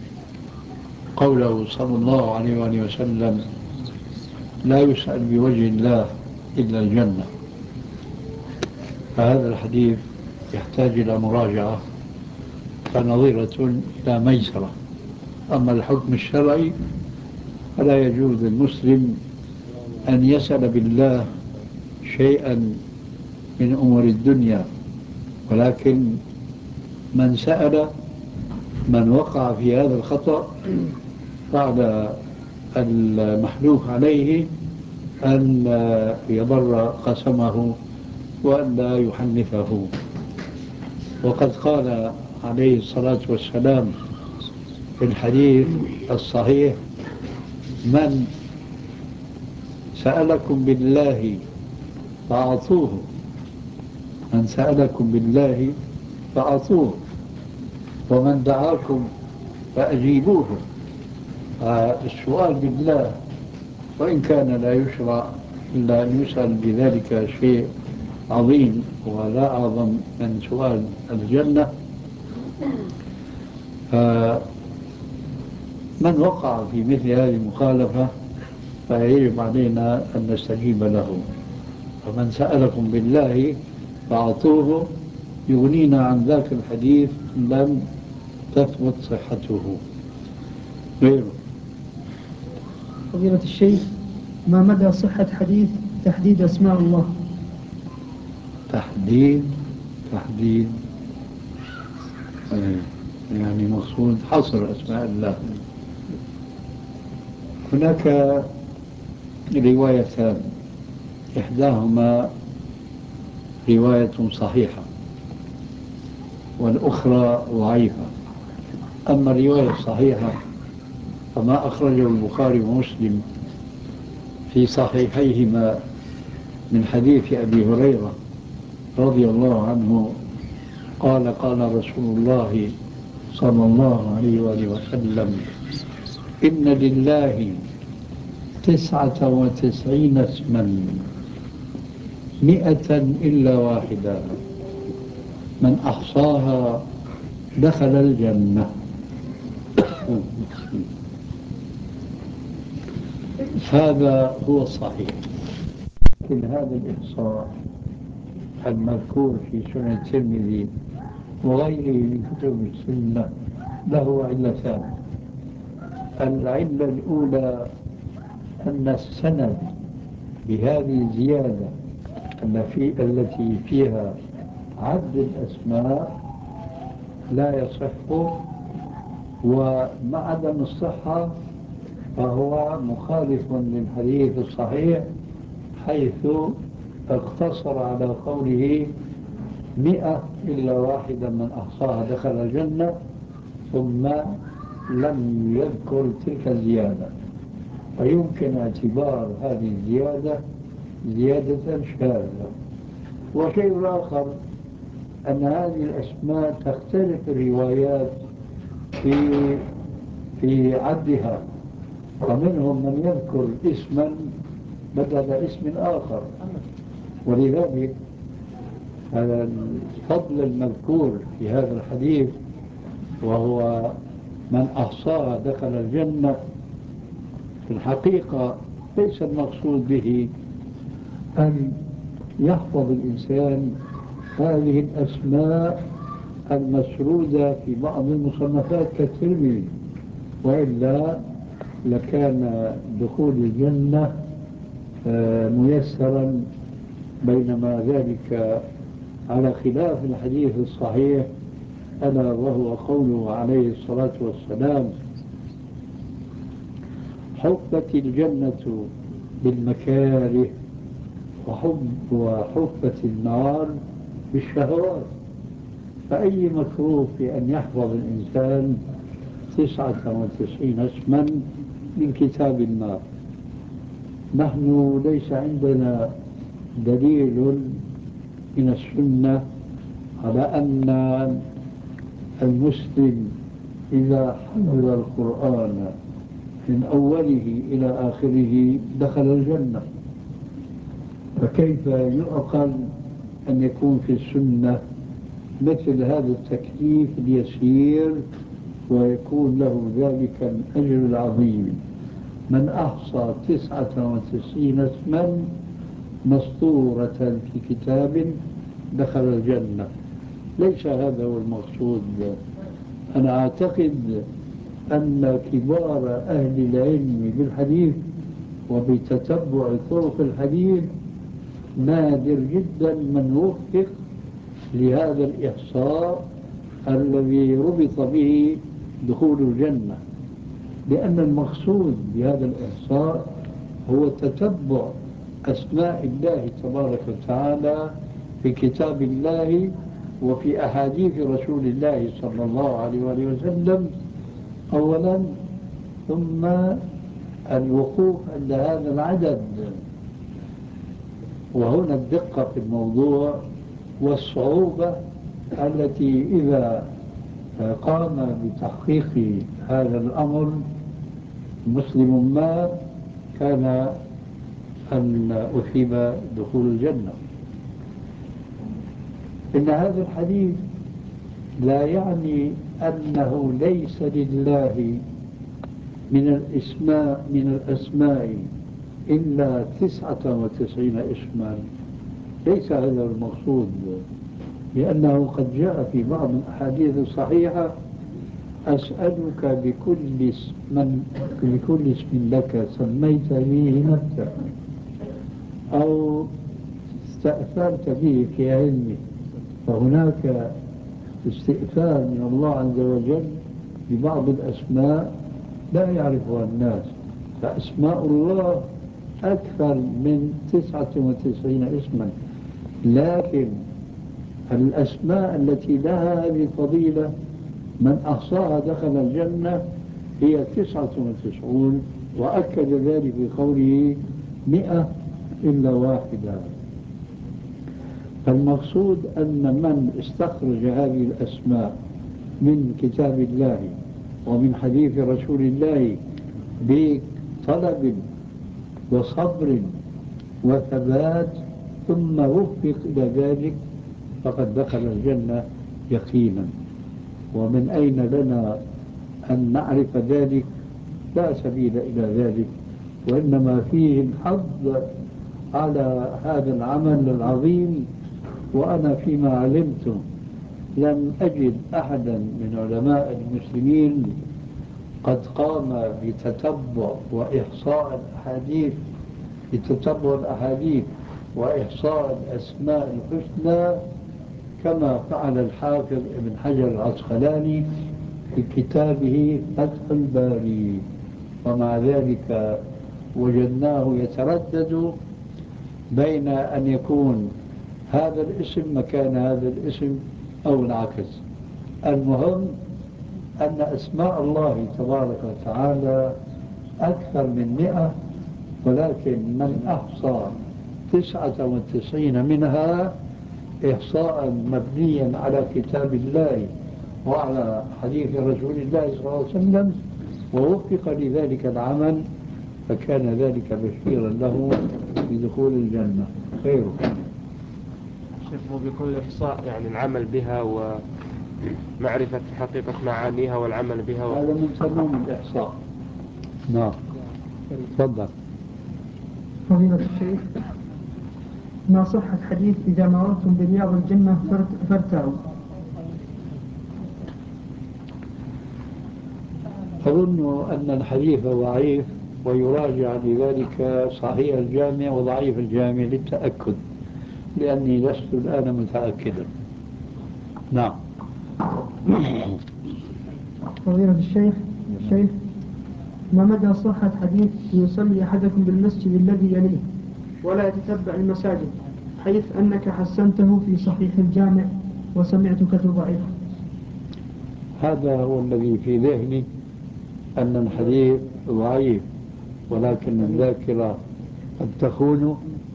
قوله صلى الله عليه وسلم لا يسأل بوجه الله إلا الجنة. فهذا الحديث يحتاج إلى مراجعة فنظيرة إلى ميسرة. أما الحكم الشرعي فلا يجوز للمسلم أن يسأل بالله شيئا من أمور الدنيا، ولكن من سأل من وقع في هذا الخطأ فعلى المحلوف عليه أن يبر قسمه وأن لا يحنثه. وقد قال عليه الصلاة والسلام في الحديث الصحيح: من سألكم بالله فأعطوه، من سألكم بالله فأعطوه، ومن دعاكم فأجيبوه. السؤال بالله وإن كان لا يشرع إلا أن يسأل بذلك شيء عظيم ولا أعظم من سؤال الجنة، فمن وقع في مثل هذه المخالفة فيجب علينا أن نستجيب له. فمن سألكم بالله فأعطوه يغنينا عن ذاك الحديث لم تثبت صحته غيره. فضيلة الشيخ، ما مدى صحة حديث تحديد أسماء الله؟ تحديد تحديد يعني مقصود حصر أسماء الله. هناك روايتان، إحداهما رواية صحيحة والأخرى ضعيفة. أما الرواية الصحيحة فما أخرجه البخاري ومسلم في صحيحيهما من حديث أبي هريرة رضي الله عنه قال: قال رسول الله صلى الله عليه وآله وسلم: إن لله تسعة وتسعين اسما مئة إلا واحدة، من أحصاها دخل الجنة. هذا هو الصحيح. لكن هذا الإحصاء المذكور في سنن الترمذي وغيره من كتب السنة له علتان. العلة الأولى أن السند بهذه الزيادة التي فيها عد الأسماء لا يصح، ومع عدم الصحة فهو مخالف للحديث الصحيح، حيث اقتصر على قوله مئة إلا واحدا من أحصاها دخل الجنة، ثم لم يذكر تلك الزيادة. فيمكن اعتبار هذه الزيادة زيادة شاذة. وشيء آخر أن هذه الأسماء تختلف الروايات في في عدها، فمنهم من يذكر اسما بدل اسم آخر. ولذلك الفضل المذكور في هذا الحديث وهو من أحصاها دخل الجنة في الحقيقة ليس المقصود به أن يحفظ الإنسان هذه الأسماء المسرودة في بعض المصنفات كالترمذي، وإلا لكان دخول الجنة ميسرا، بينما ذلك على خلاف الحديث الصحيح، ألا وهو قوله عليه الصلاة والسلام: حفت الجنة بالمكاره وحب وحفت النار بالشهوات. فأي مكروه في أن يحفظ الإنسان تسعة وتسعين اسما من كتاب الله؟ نحن ليس عندنا دليل من السنة على أن المسلم إذا حفظ القرآن من أوله إلى آخره دخل الجنة. فكيف يعقل أن يكون في السنة مثل هذا التكليف اليسير ويكون له ذلك الأجر العظيم؟ من أحصى تسعة وتسعين اسما مسطورة في كتاب دخل الجنة. ليس هذا هو المقصود. أنا أعتقد أن كبار أهل العلم بالحديث وبتتبع طرق الحديث نادر جدا من وفق لهذا الإحصاء الذي ربط به دخول الجنة، لأن المقصود بهذا الإحصاء هو تتبع أسماء الله تبارك وتعالى في كتاب الله وفي أحاديث رسول الله صلى الله عليه وآله وسلم أولا، ثم الوقوف عند هذا العدد. وهنا الدقة في الموضوع والصعوبة التي إذا قام بتحقيق هذا الأمر مسلم ما كان أن أثيب دخول الجنة. إن هذا الحديث لا يعني أنه ليس لله من الاسماء من الأسماء إلا تسعة وتسعين اسما. ليس هذا المقصود، لأنه قد جاء في بعض الأحاديث الصحيحة: أسألك بكل اسم من بكل اسم لك سميت به نفسك أو استأثرت به في علمك. فهناك استئثار من الله عز وجل ببعض الأسماء لا يعرفها الناس، فأسماء الله أكثر من تسعة وتسعين اسما، لكن الأسماء التي لها هذه الفضيلة من أحصاها دخل الجنة هي تسعة وتسعون، وأكد ذلك بقوله مئة إلا واحدة. فالمقصود أن من استخرج هذه الأسماء من كتاب الله ومن حديث رسول الله بطلب وصبر وثبات ثم وفق إلى ذلك فقد دخل الجنة يقينا. ومن أين لنا أن نعرف ذلك؟ لا سبيل إلى ذلك، وإنما فيه الحظ على هذا العمل العظيم. وأنا فيما علمت لم أجد أحدا من علماء المسلمين قد قام بتتبع وإحصاء الأحاديث بتتبع الأحاديث وإحصاء الأسماء الحسنى كما فعل الحافظ ابن حجر العسقلاني في كتابه فتح الباري. ومع ذلك وجدناه يتردد بين أن يكون هذا الاسم مكان هذا الاسم أو العكس. المهم أن أسماء الله تبارك وتعالى أكثر من مئة، ولكن من أحصى تسعة وتسعين منها إحصاء مبنيا على كتاب الله وعلى حديث رسول الله صلى الله عليه وسلم ووفق لذلك العمل فكان ذلك بشيرا له بدخول الجنة. خيره شيخ، مو بكل إحصاء يعني العمل بها ومعرفة حقيقة معانيها والعمل بها و... هذا من تمام الإحصاء. نعم، تفضل. فضيلة الشيخ، ما صحة حديث إذا مررتم برياض الجنة فارتعوا؟ أظن أن الحديث ضعيف ويراجع لذلك صحيح الجامع وضعيف الجامع للتأكد، لأني لست الآن متأكدا. نعم. فضيلة الشيخ الشيخ ما مدى صحة حديث يصلي أحدكم بالمسجد الذي يليه ولا يتتبع المساجد، حيث أنك حسنته في صحيح الجامع وسمعتك تضعيفه؟ هذا هو الذي في ذهني، أن الحديث ضعيف، ولكن الذاكرة قد تخون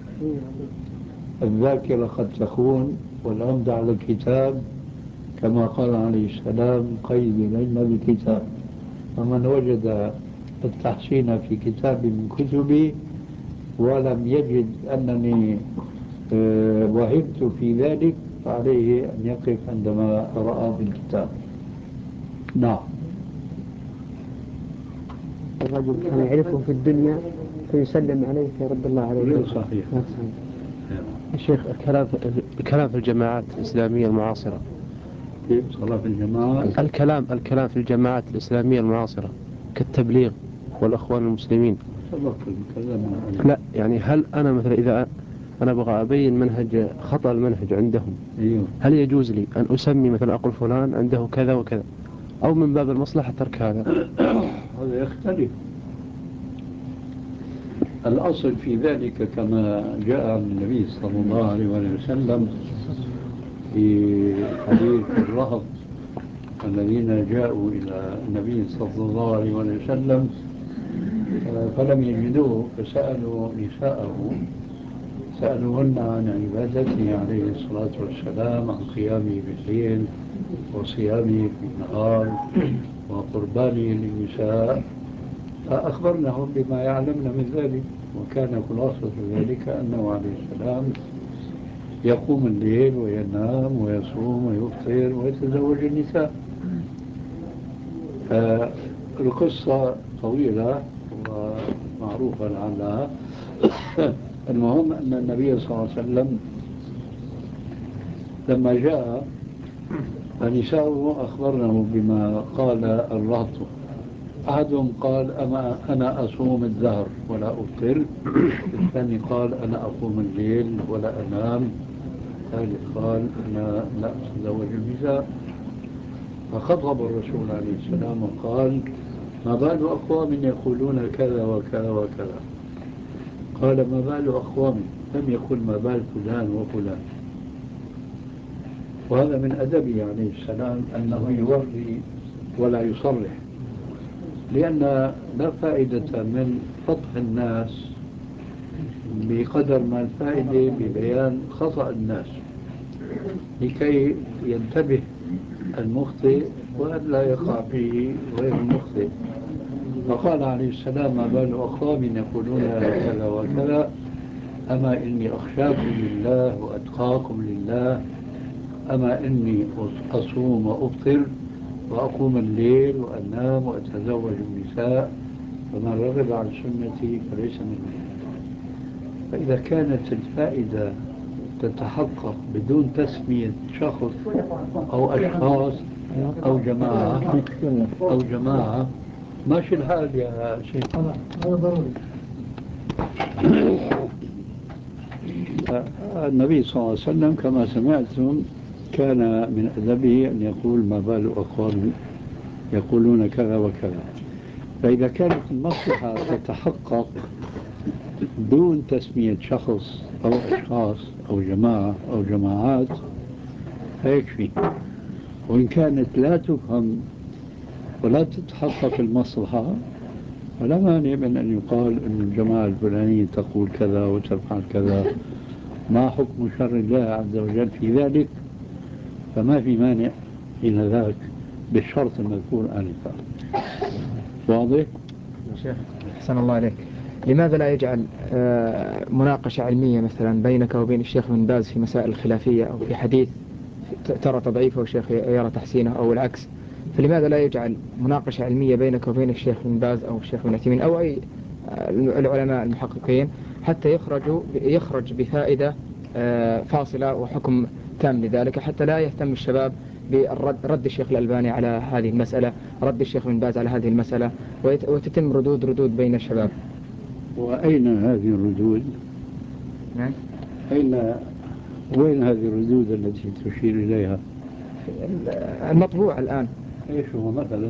الذاكرة قد تخون والعمد على الكتاب كما قال عليه السلام: قيد العلم بالكتاب. ومن وجد التحسين في كتاب من كتبي ولم يجد أنني وهبت في ذلك فعليه أن يقف عندما رأى في الكتاب. نعم. الرجل كان يعرفه في الدنيا فيسلم عليه فيرد الله عليه. صحيح. شيخ الكلام الكلام في الجماعات الإسلامية المعاصرة. كيف صلاة في الجماعة؟ الكلام الكلام في الجماعات الإسلامية المعاصرة كالتبليغ والأخوان المسلمين. لا يعني هل أنا مثلا إذا أنا أبغى أبين منهج خطأ المنهج عندهم، أيوه. هل يجوز لي أن أسمي مثلا أقول فلان عنده كذا وكذا، أو من باب المصلحة ترك هذا؟ هذا يختلف. الأصل في ذلك كما جاء عن النبي صلى الله عليه وسلم في حديث الرهط الذين جاءوا إلى النبي صلى الله عليه وسلم فلم يجدوه فسألوا نساءه، سألوهن عن عبادته عليه الصلاة والسلام، عن قيامه بالليل وصيامه في النهار وقربانه للنساء، فأخبرنهم بما يعلمنا من ذلك. وكان خلاصة ذلك أنه عليه السلام يقوم الليل وينام ويصوم ويفطر ويتزوج النساء. القصة طويلة ومعروفة لعلها. المهم أن النبي صلى الله عليه وسلم لما جاء فنساؤه أخبرنه بما قال الرهط. أحدهم قال أما أنا أصوم الدهر ولا أفطر، الثاني قال أنا أقوم الليل ولا أنام، الثالث قال أنا لا أتزوج النساء. فخطب الرسول عليه السلام وقال ما بال أقوام يقولون كذا وكذا وكذا؟ قال ما بال أقوام، لم يقل ما بال فلان وفلان. وهذا من أدبه عليه السلام أنه يوري ولا يصرح، لأن لا فائدة من فضح الناس بقدر ما الفائدة ببيان خطأ الناس لكي ينتبه المخطئ وأن لا يقع فيه غير المخطئ. فقال عليه السلام ما بال أقوام يقولون كذا وكذا أما إني أخشاكم لله وأتقاكم لله، أما إني أصوم وأفطر وأقوم الليل وأنام وأتزوج النساء، فمن رغب عن سنتي فليس مني. فإذا كانت الفائدة تتحقق بدون تسمية شخص أو أشخاص أو جماعة أو جماعة ماشي الحال يا شيخ. هذا ضروري. النبي صلى الله عليه وسلم كما سمعتم كان من أدبه أن يقول ما بال أقوام يقولون كذا وكذا. فإذا كانت المصلحة تتحقق دون تسمية شخص أو أشخاص أو جماعة أو جماعات فيكفي. وإن كانت لا تفهم ولا تتحقق المصلحة فلا مانع من أن يقال أن الجماعة الفلانية تقول كذا وتفعل كذا، ما حكم شر الله عز وجل في ذلك، فما في مانع حين ذاك بالشرط المذكور آنفا. واضح؟ يا شيخ أحسن الله عليك، لماذا لا يجعل مناقشة علمية مثلا بينك وبين الشيخ بن باز في مسائل خلافية أو في حديث ترى تضعيفه والشيخ يرى تحسينه أو العكس؟ فلماذا لا يجعل مناقشة علمية بينك وبين الشيخ بن باز أو الشيخ بن عثيمين أو أي العلماء المحققين حتى يخرجوا يخرج بفائدة فاصلة وحكم تام لذلك، حتى لا يهتم الشباب بالرد رد الشيخ الألباني على هذه المسألة، رد الشيخ بن باز على هذه المسألة، وتتم ردود ردود بين الشباب. وأين هذه الردود؟ نعم. أين وين هذه الردود التي تشير إليها؟ المطبوع الآن. إيش هو مثلا؟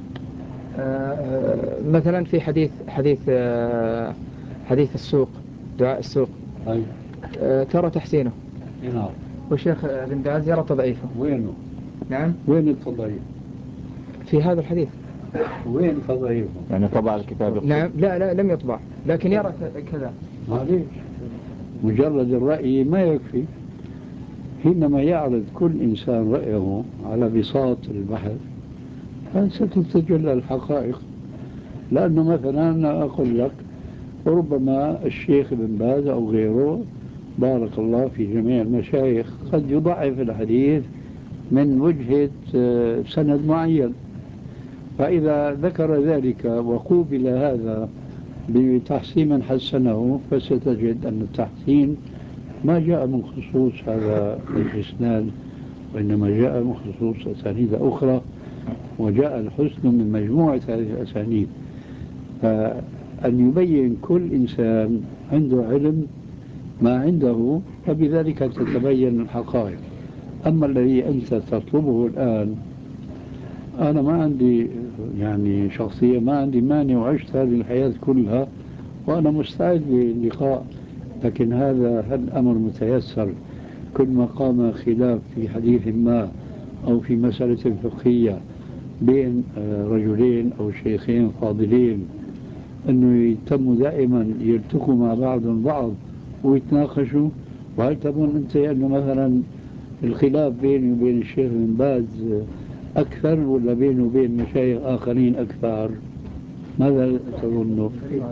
آه مثلا في حديث حديث آه حديث السوق، دعاء السوق. أي. آه ترى تحسينه. نعم. والشيخ بن باز يرى تضعيفه. وينه؟ نعم. وين التضعيف؟ في هذا الحديث. وين تضعيفه؟ يعني طبع الكتاب. نعم. لا لا لم يطبع، لكن يرى كذا. معليش، مجرد الرأي ما يكفي. حينما يعرض كل إنسان رأيه على بساط البحث ستتجلى الحقائق. لأنه مثلا أقول لك ربما الشيخ بن باز أو غيره بارك الله في جميع المشايخ قد يضعف الحديث من وجهة سند معين، فإذا ذكر ذلك وقوبل هذا بتحسين من حسنه فستجد أن التحسين ما جاء من خصوص هذا الإسناد، وإنما جاء من خصوص أسانيد أخرى، وجاء الحسن من مجموعة هذه الأسانيد. فأن يبين كل إنسان عنده علم ما عنده، فبذلك تتبين الحقائق. أما الذي أنت تطلبه الآن، أنا ما عندي يعني شخصية ما عندي مانع، وعشت هذه الحياة كلها وأنا مستعد للقاء، لكن هذا هل أمر متيسر؟ كل ما قام خلاف في حديث ما أو في مسألة فقهية بين رجلين أو شيخين فاضلين، أنه يتم دائما يلتقوا مع بعض البعض ويتناقشوا؟ وهل تظن أنت أنه مثلا الخلاف بيني وبين الشيخ بن باز أكثر ولا بينه وبين مشايخ آخرين أكثر؟ ماذا تظن؟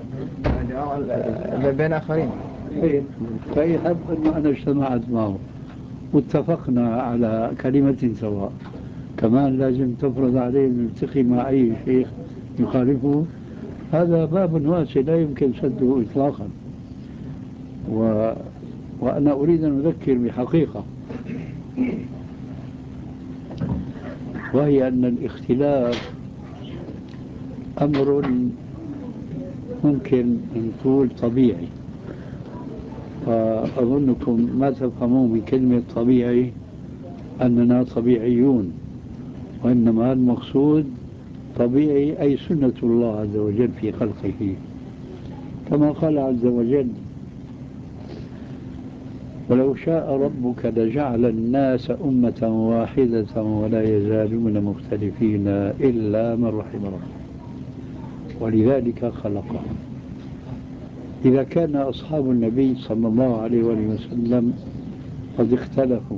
بين آخرين. فيحب أنه أنا اجتمعت معه واتفقنا على كلمة سواء، كمان لازم تفرض عليه أن يلتقي مع أي شيخ يخالفه؟ هذا باب واسع لا يمكن سده إطلاقا. و... وأنا أريد أن أذكر بحقيقة، وهي أن الاختلاف أمر ممكن نقول طبيعي، فأظنكم ما تفهمون من كلمة طبيعي أننا طبيعيون، وإنما المقصود طبيعي أي سنة الله عز وجل في خلقه، كما قال عز وجل: ولو شاء ربك لجعل الناس أمة واحدة ولا يزالون مختلفين إلا من رحم ربك ولذلك خلقهم. إذا كان أصحاب النبي صلى الله عليه وسلم قد اختلفوا،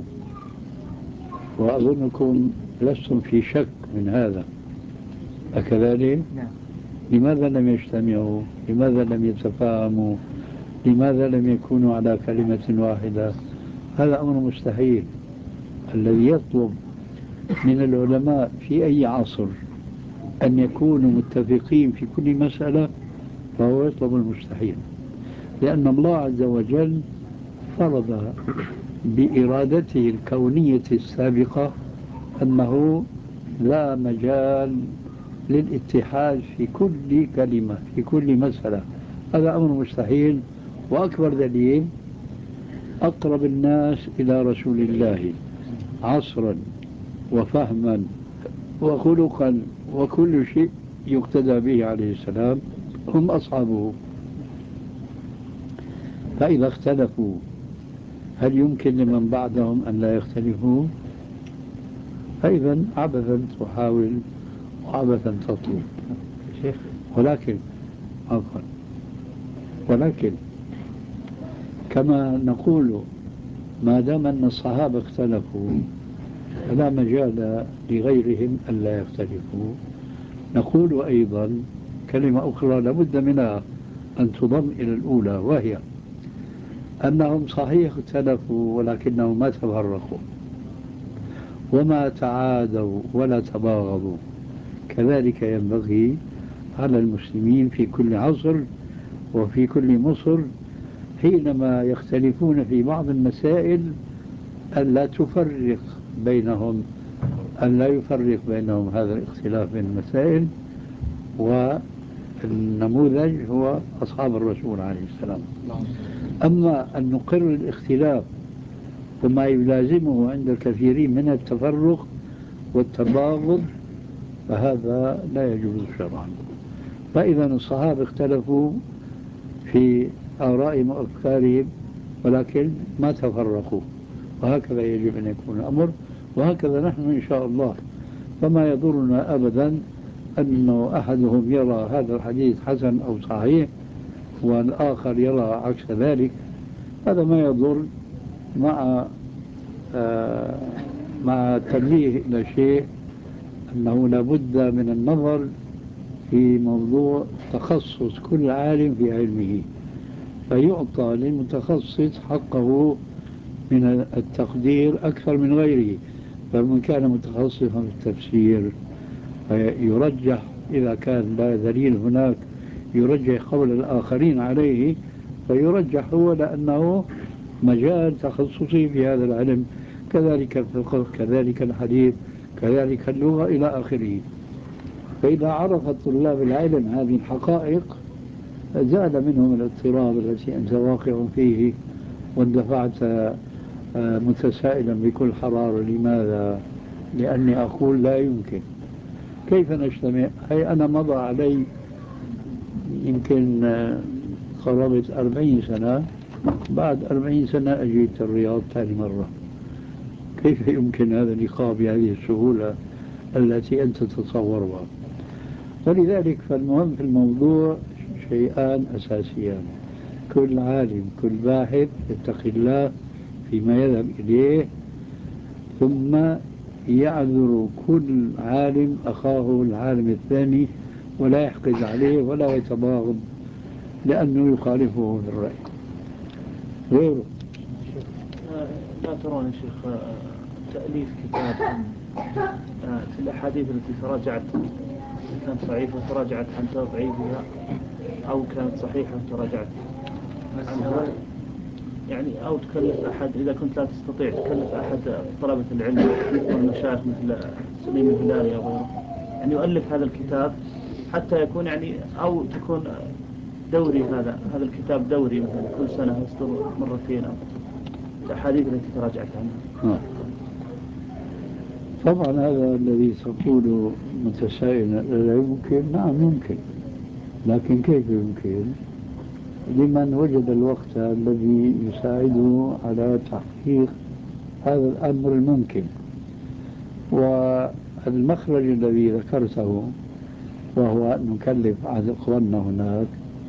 وأظنكم لستم في شك من هذا، أكذلك؟ لماذا لم يجتمعوا؟ لماذا لم يتفاهموا؟ لماذا لم يكونوا على كلمة واحدة؟ هذا أمر مستحيل. الذي يطلب من العلماء في أي عصر أن يكونوا متفقين في كل مسألة فهو يطلب المستحيل، لأن الله عز وجل فرض بإرادته الكونية السابقة أنه لا مجال للاتحاد في كل كلمة في كل مسألة. هذا أمر مستحيل. وأكبر دليل أقرب الناس إلى رسول الله عصرا وفهما وخلقا وكل شيء يقتدى به عليه السلام هم أصحابه، فإذا اختلفوا هل يمكن لمن بعدهم أن لا يختلفوا؟ فإذا عبثا تحاول وعبثا تطلب. ولكن عفوا ولكن كما نقول ما دام أن الصحابة اختلفوا فلا مجال لغيرهم أن لا يختلفوا، نقول أيضا كلمة أخرى لابد منها أن تضم إلى الأولى، وهي أنهم صحيح اختلفوا ولكنهم ما تفرقوا وما تعادوا ولا تباغضوا. كذلك ينبغي على المسلمين في كل عصر وفي كل مصر حينما يختلفون في بعض المسائل أن لا تفرق بينهم أن لا يفرق بينهم هذا الاختلاف بين المسائل. والنموذج هو أصحاب الرسول عليه السلام. أما أن نقر الاختلاف وما يلازمه عند الكثيرين من التفرق والتباغض فهذا لا يجوز شرعا. فإذا الصحابة اختلفوا في آرائهم وأفكارهم ولكن ما تفرقوا، وهكذا يجب أن يكون الأمر، وهكذا نحن إن شاء الله. فما يضرنا أبدا أنه أحدهم يرى هذا الحديث حسن أو صحيح والآخر يرى عكس ذلك، هذا ما يضر، مع آه مع التنبيه إلى شيء أنه لابد من النظر في موضوع تخصص كل عالم في علمه، فيعطى للمتخصص حقه من التقدير أكثر من غيره. فمن كان متخصصا في التفسير يرجح إذا كان لا دليل هناك يرجح قول الآخرين عليه، فيرجح هو لأنه مجال تخصصي في هذا العلم، كذلك الفقه، كذلك الحديث، كذلك اللغة إلى آخره. فإذا عرف طلاب العلم هذه الحقائق زال منهم الاضطراب الذي أنت واقع فيه، واندفعت متسائلا بكل حرارة. لماذا؟ لأني أقول لا يمكن. كيف نجتمع؟ أي أنا مضى علي يمكن قرابة أربعين سنة، بعد أربعين سنة أجيت الرياض ثاني مرة. كيف يمكن هذا اللقاء بهذه السهولة التي أنت تتصورها؟ ولذلك فالمهم في الموضوع شيئان أساسيان: كل عالم، كل باحث يتقي الله فيما يذهب إليه، ثم يعذر كل عالم أخاه العالم الثاني، ولا يحقد عليه ولا يتباغض لأنه يخالفه في الرأي. غيره لا ترون يا شيخ تأليف كتاب في الأحاديث التي تراجعت كانت ضعيفة تراجعت عن تضعيفها، أو كانت صحيحة تراجعت عنها، يعني أو تكلف أحد إذا كنت لا تستطيع تكلف أحد طلبة العلم والمشايخ مثل سليم الهلالي أو غيره، يعني يؤلف هذا الكتاب حتى يكون يعني أو تكون دوري، هذا هذا الكتاب دوري مثلا كل سنة يصدر مرتين أو الأحاديث التي تراجعت عنها. طبعا هذا الذي تقول متسائلا لا يمكن، نعم يمكن، لكن كيف يمكن؟ لمن وجد الوقت الذي يساعده على تحقيق هذا الأمر الممكن. والمخرج الذي ذكرته وهو أن نكلف أحد إخواننا هناك،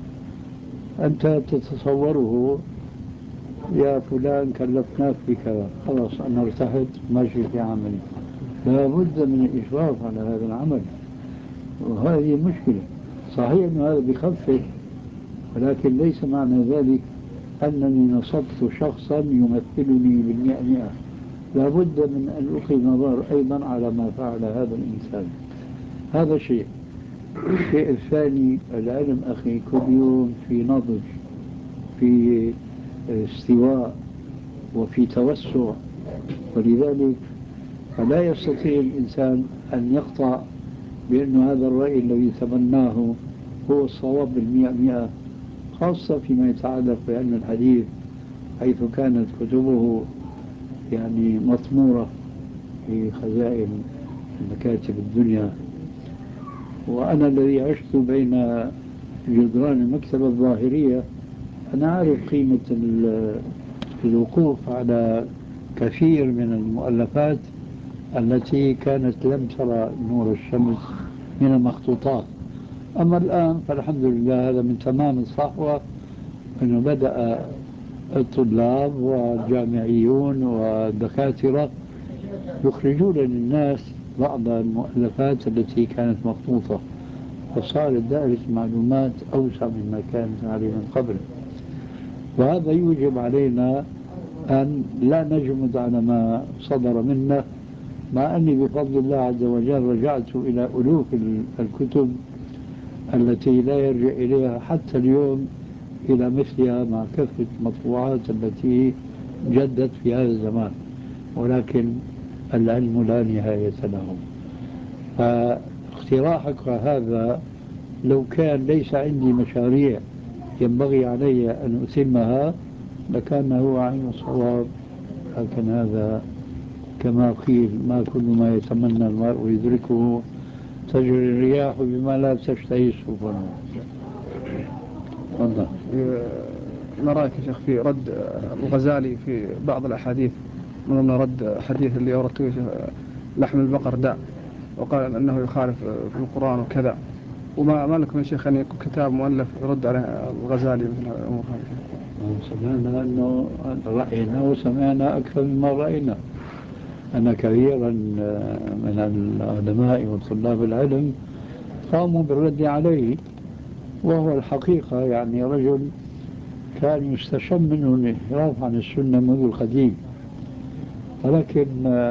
أنت تتصوره يا فلان كلفناك بكذا، خلاص أنا ارتحت ماشي في عملي. لا بد من الإشراف على هذا العمل، وهذه مشكلة. صحيح أن هذا بخفف، ولكن ليس معنى ذلك أنني نصبت شخصا يمثلني بالمئة مئة. لا بد من أن ألقي نظر أيضا على ما فعل هذا الإنسان. هذا شيء. الشيء الثاني، العلم أخي كل يوم في نضج، في استواء، وفي توسع، ولذلك فلا يستطيع الإنسان أن يقطع بأن هذا الرأي الذي تبناه هو الصواب بالمئة مئة، خاصة فيما يتعلق بعلم الحديث، حيث كانت كتبه يعني مطمورة في خزائن مكاتب الدنيا. وأنا الذي عشت بين جدران المكتبة الظاهرية أنا أعرف قيمة الوقوف على كثير من المؤلفات التي كانت لم ترى نور الشمس من المخطوطات. أما الآن فالحمد لله هذا من تمام الصحوة، أنه بدأ الطلاب والجامعيون والدكاترة يخرجون للناس بعض المؤلفات التي كانت مخطوطة، فصارت دائرة المعلومات أوسع مما كانت عليه من قبل. وهذا يوجب علينا أن لا نجمد على ما صدر منا، مع أني بفضل الله عز وجل رجعت إلى ألوف الكتب التي لا يرجع إليها حتى اليوم إلى مثلها، مع كثرة المطبوعات التي جدت في هذا الزمان، ولكن العلم لا نهاية له. فاقتراحك هذا لو كان ليس عندي مشاريع ينبغي علي أن أتمها لكان هو عين الصواب، لكن هذا كما قيل ما كل ما يتمنى المرء يدركه، تجري الرياح بما لا تشتهي السفن. تفضل. ما رأيك يا شيخ في رد الغزالي في بعض الأحاديث، من ضمن رد حديث اللي أوردته لحم البقر داء، وقال أنه يخالف في القرآن وكذا، وما ما لكم يا شيخ أن يكون كتاب مؤلف يرد على الغزالي مثل الأمور هذه؟ سمعنا أنه رأينا وسمعنا أكثر مما رأينا. أن كثيرا من العلماء وطلاب العلم قاموا بالرد عليه، وهو الحقيقة يعني رجل كان يستشم منه الانحراف عن السنة منذ القديم، ولكن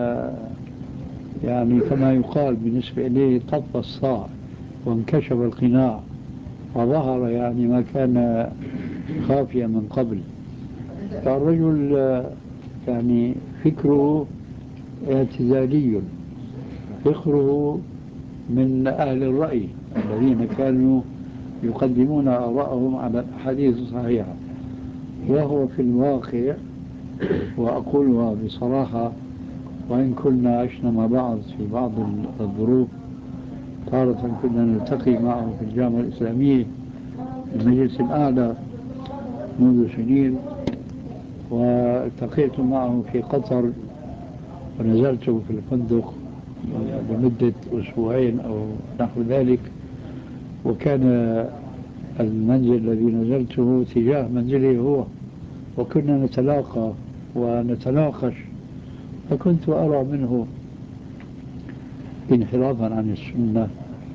يعني كما يقال بالنسبة إليه طف الصاع وانكشف القناع، وظهر يعني ما كان خافيا من قبل. فالرجل آه، يعني فكره اعتزالي، فكره من أهل الرأي الذين كانوا يقدمون آراءهم على الأحاديث الصحيحة، وهو في الواقع، وأقولها بصراحة وإن كنا عشنا مع بعض في بعض الظروف، تارة كنا نلتقي معه في الجامعة الإسلامية المجلس الأعلى منذ سنين، والتقيت معه في قطر ونزلت في الفندق لمدة أسبوعين أو نحو ذلك، وكان المنزل الذي نزلته تجاه منزله هو، وكنا نتلاقى ونتناقش، فكنت أرى منه انحرافا عن السنة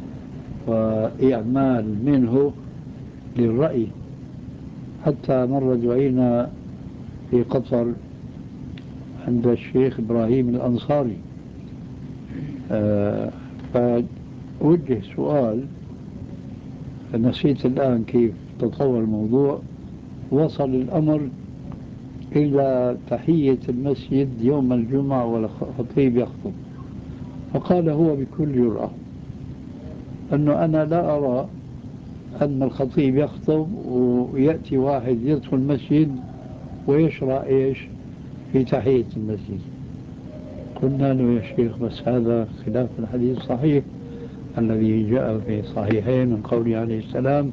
وإعمال منه للرأي. حتى مرة دعينا في قطر عند الشيخ إبراهيم الأنصاري، آه فوجه سؤال، نسيت الآن كيف تطور الموضوع، وصل الأمر إلى تحية المسجد يوم الجمعة والخطيب يخطب، فقال هو بكل جرأة أنه أنا لا أرى أن الخطيب يخطب ويأتي واحد يدخل المسجد ويشرع إيش في تحية المسجد. قلنا له يا شيخ بس هذا خلاف الحديث الصحيح الذي جاء في صحيحين من قوله عليه السلام: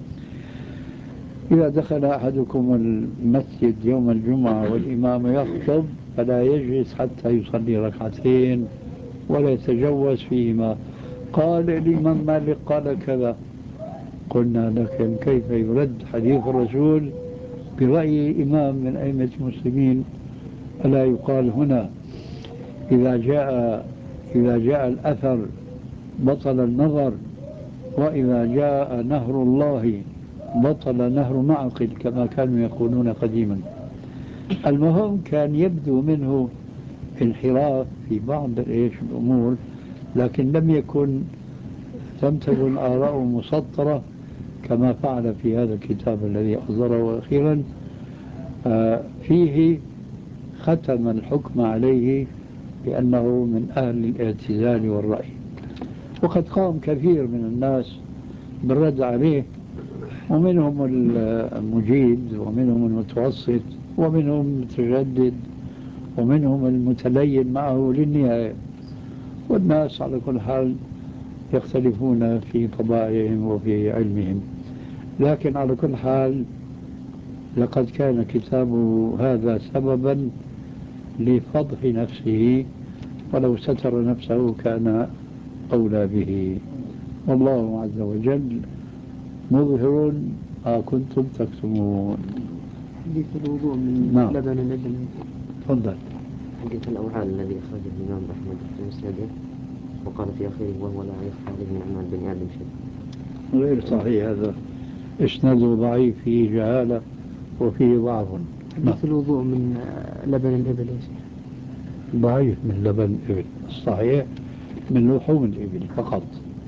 إذا دخل أحدكم المسجد يوم الجمعة والإمام يخطب فلا يجلس حتى يصلي ركعتين ولا يتجوز فيهما. قال الإمام مالك قال كذا. قلنا لكن كيف يرد حديث الرسول برأي إمام من أئمة المسلمين؟ ألا يقال هنا إذا جاء إذا جاء الأثر بطل النظر، وإذا جاء نهر الله بطل نهر معقل كما كانوا يقولون قديما. المهم كان يبدو منه انحراف في بعض ايش الأمور، لكن لم يكن لم تكن آراءه مسطرة كما فعل في هذا الكتاب الذي أصدره أخيرا. آه فيه ختم الحكم عليه بأنه من أهل الاعتزال والرأي، وقد قام كثير من الناس بالرد عليه، ومنهم المجيد ومنهم المتوسط ومنهم المتجدد ومنهم المتلين معه للنهاية، والناس على كل حال يختلفون في طبائعهم وفي علمهم. لكن على كل حال لقد كان كتابه هذا سببا لفضح نفسه، ولو ستر نفسه كان أولى به. والله عز وجل مظهر ما كنتم تكتمون. حديث الوضوء من نعم. لبن الإبل. تفضل. حديث الأوعال الذي أخرجه الإمام أحمد في مسنده وقال في آخره وهو لا يخفى عليه من أعمال بني آدم شيء. غير صحيح، هذا إسناده ضعيف، فيه جهالة وفيه ضعف. حديث الوضوء من لبن الإبل ضعيف من لبن الإبل، الصحيح من لحوم الإبل فقط.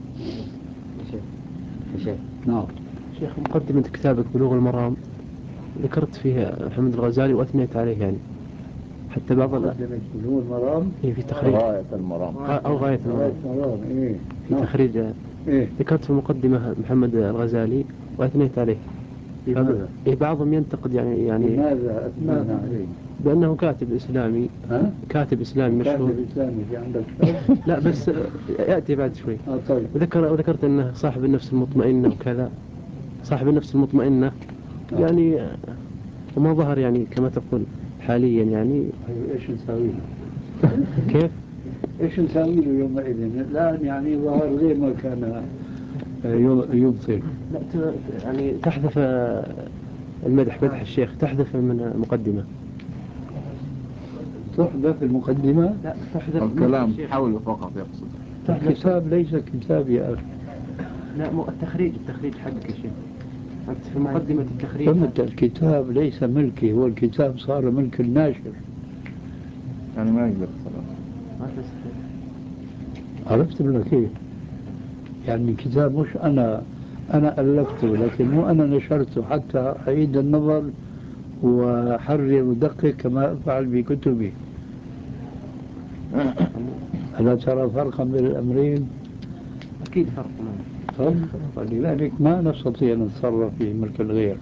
شيخ شيخ نعم. شيخ، مقدمة كتابك بلوغ المرام ذكرت فيها محمد الغزالي وأثنيت عليه، يعني حتى بعض مقدمة بلوغ المرام إيه في تخريج غاية المرام أو غاية المرام, المرام. إيه. في تخريج إيه. ذكرت في المقدمة محمد الغزالي وأثنيت عليه. لماذا؟ إيه بعضهم ينتقد يعني يعني لماذا أثنى عليه؟ بأنه كاتب إسلامي. ها؟ كاتب إسلامي مشهور. كاتب إسلامي في عندك كتاب؟ لا بس يأتي بعد شوي. آه طيب. وذكر وذكرت أنه صاحب النفس المطمئنة وكذا، صاحب النفس المطمئنة آه. يعني، وما ظهر يعني كما تقول حاليا يعني. إيش نساوي له؟ كيف؟ إيش نساوي له يومئذ؟ الآن يعني ظهر غير ما كان يبطل. لا يعني تحذف المدح، مدح الشيخ تحذف من مقدمة. تحذف المقدمة؟ لا تحذف الكلام حوله فقط يقصد. الكتاب ليس كتاب يا أخي. لا مو التخريج، التخريج حقك يا شيخ، أنت في مقدمة التخريج. فهمت؟ الكتاب ليس ملكي، هو الكتاب صار ملك الناشر. يعني ما يقدر صراحة. ما تستطيع. عرفت منه كيف؟ يعني الكتاب مش أنا أنا ألفته، لكن مو أنا نشرته حتى أعيد النظر وحرر ودقق كما أفعل بكتبي. ألا ترى فرقا بين الأمرين؟ أكيد فرق. فرق، ولذلك ما نستطيع أن نتصرف في ملك الغير.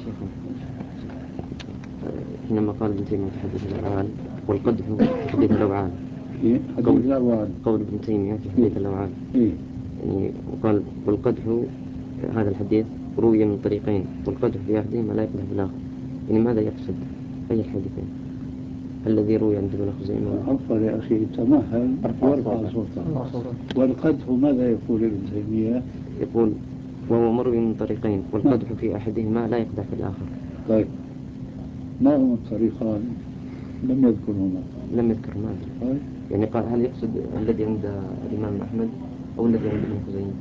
حينما قال ابن تيمية في حديث الأوعال والقدح في حديث الأوعال، قول الأوعال قول ابن تيمية في حديث الأوعال، يعني وقال والقدح هذا الحديث روي من طريقين والقدح في أحدهما لا يقدح بالآخر، يعني ماذا يقصد؟ أي الحديثين؟ الذي روي عند ابن خزيمة. عفوا يا أخي تمهل وارفع صوتك. والقدح ماذا يقول ابن تيمية؟ يقول وهو مروي من طريقين والقدح في أحدهما لا يقدح في الآخر. طيب ما هما الطريقان؟ لم يذكرهما. لم يذكر ما طيب. يعني قال هل يقصد الذي عند الإمام أحمد أو الذي عند ابن خزيمة؟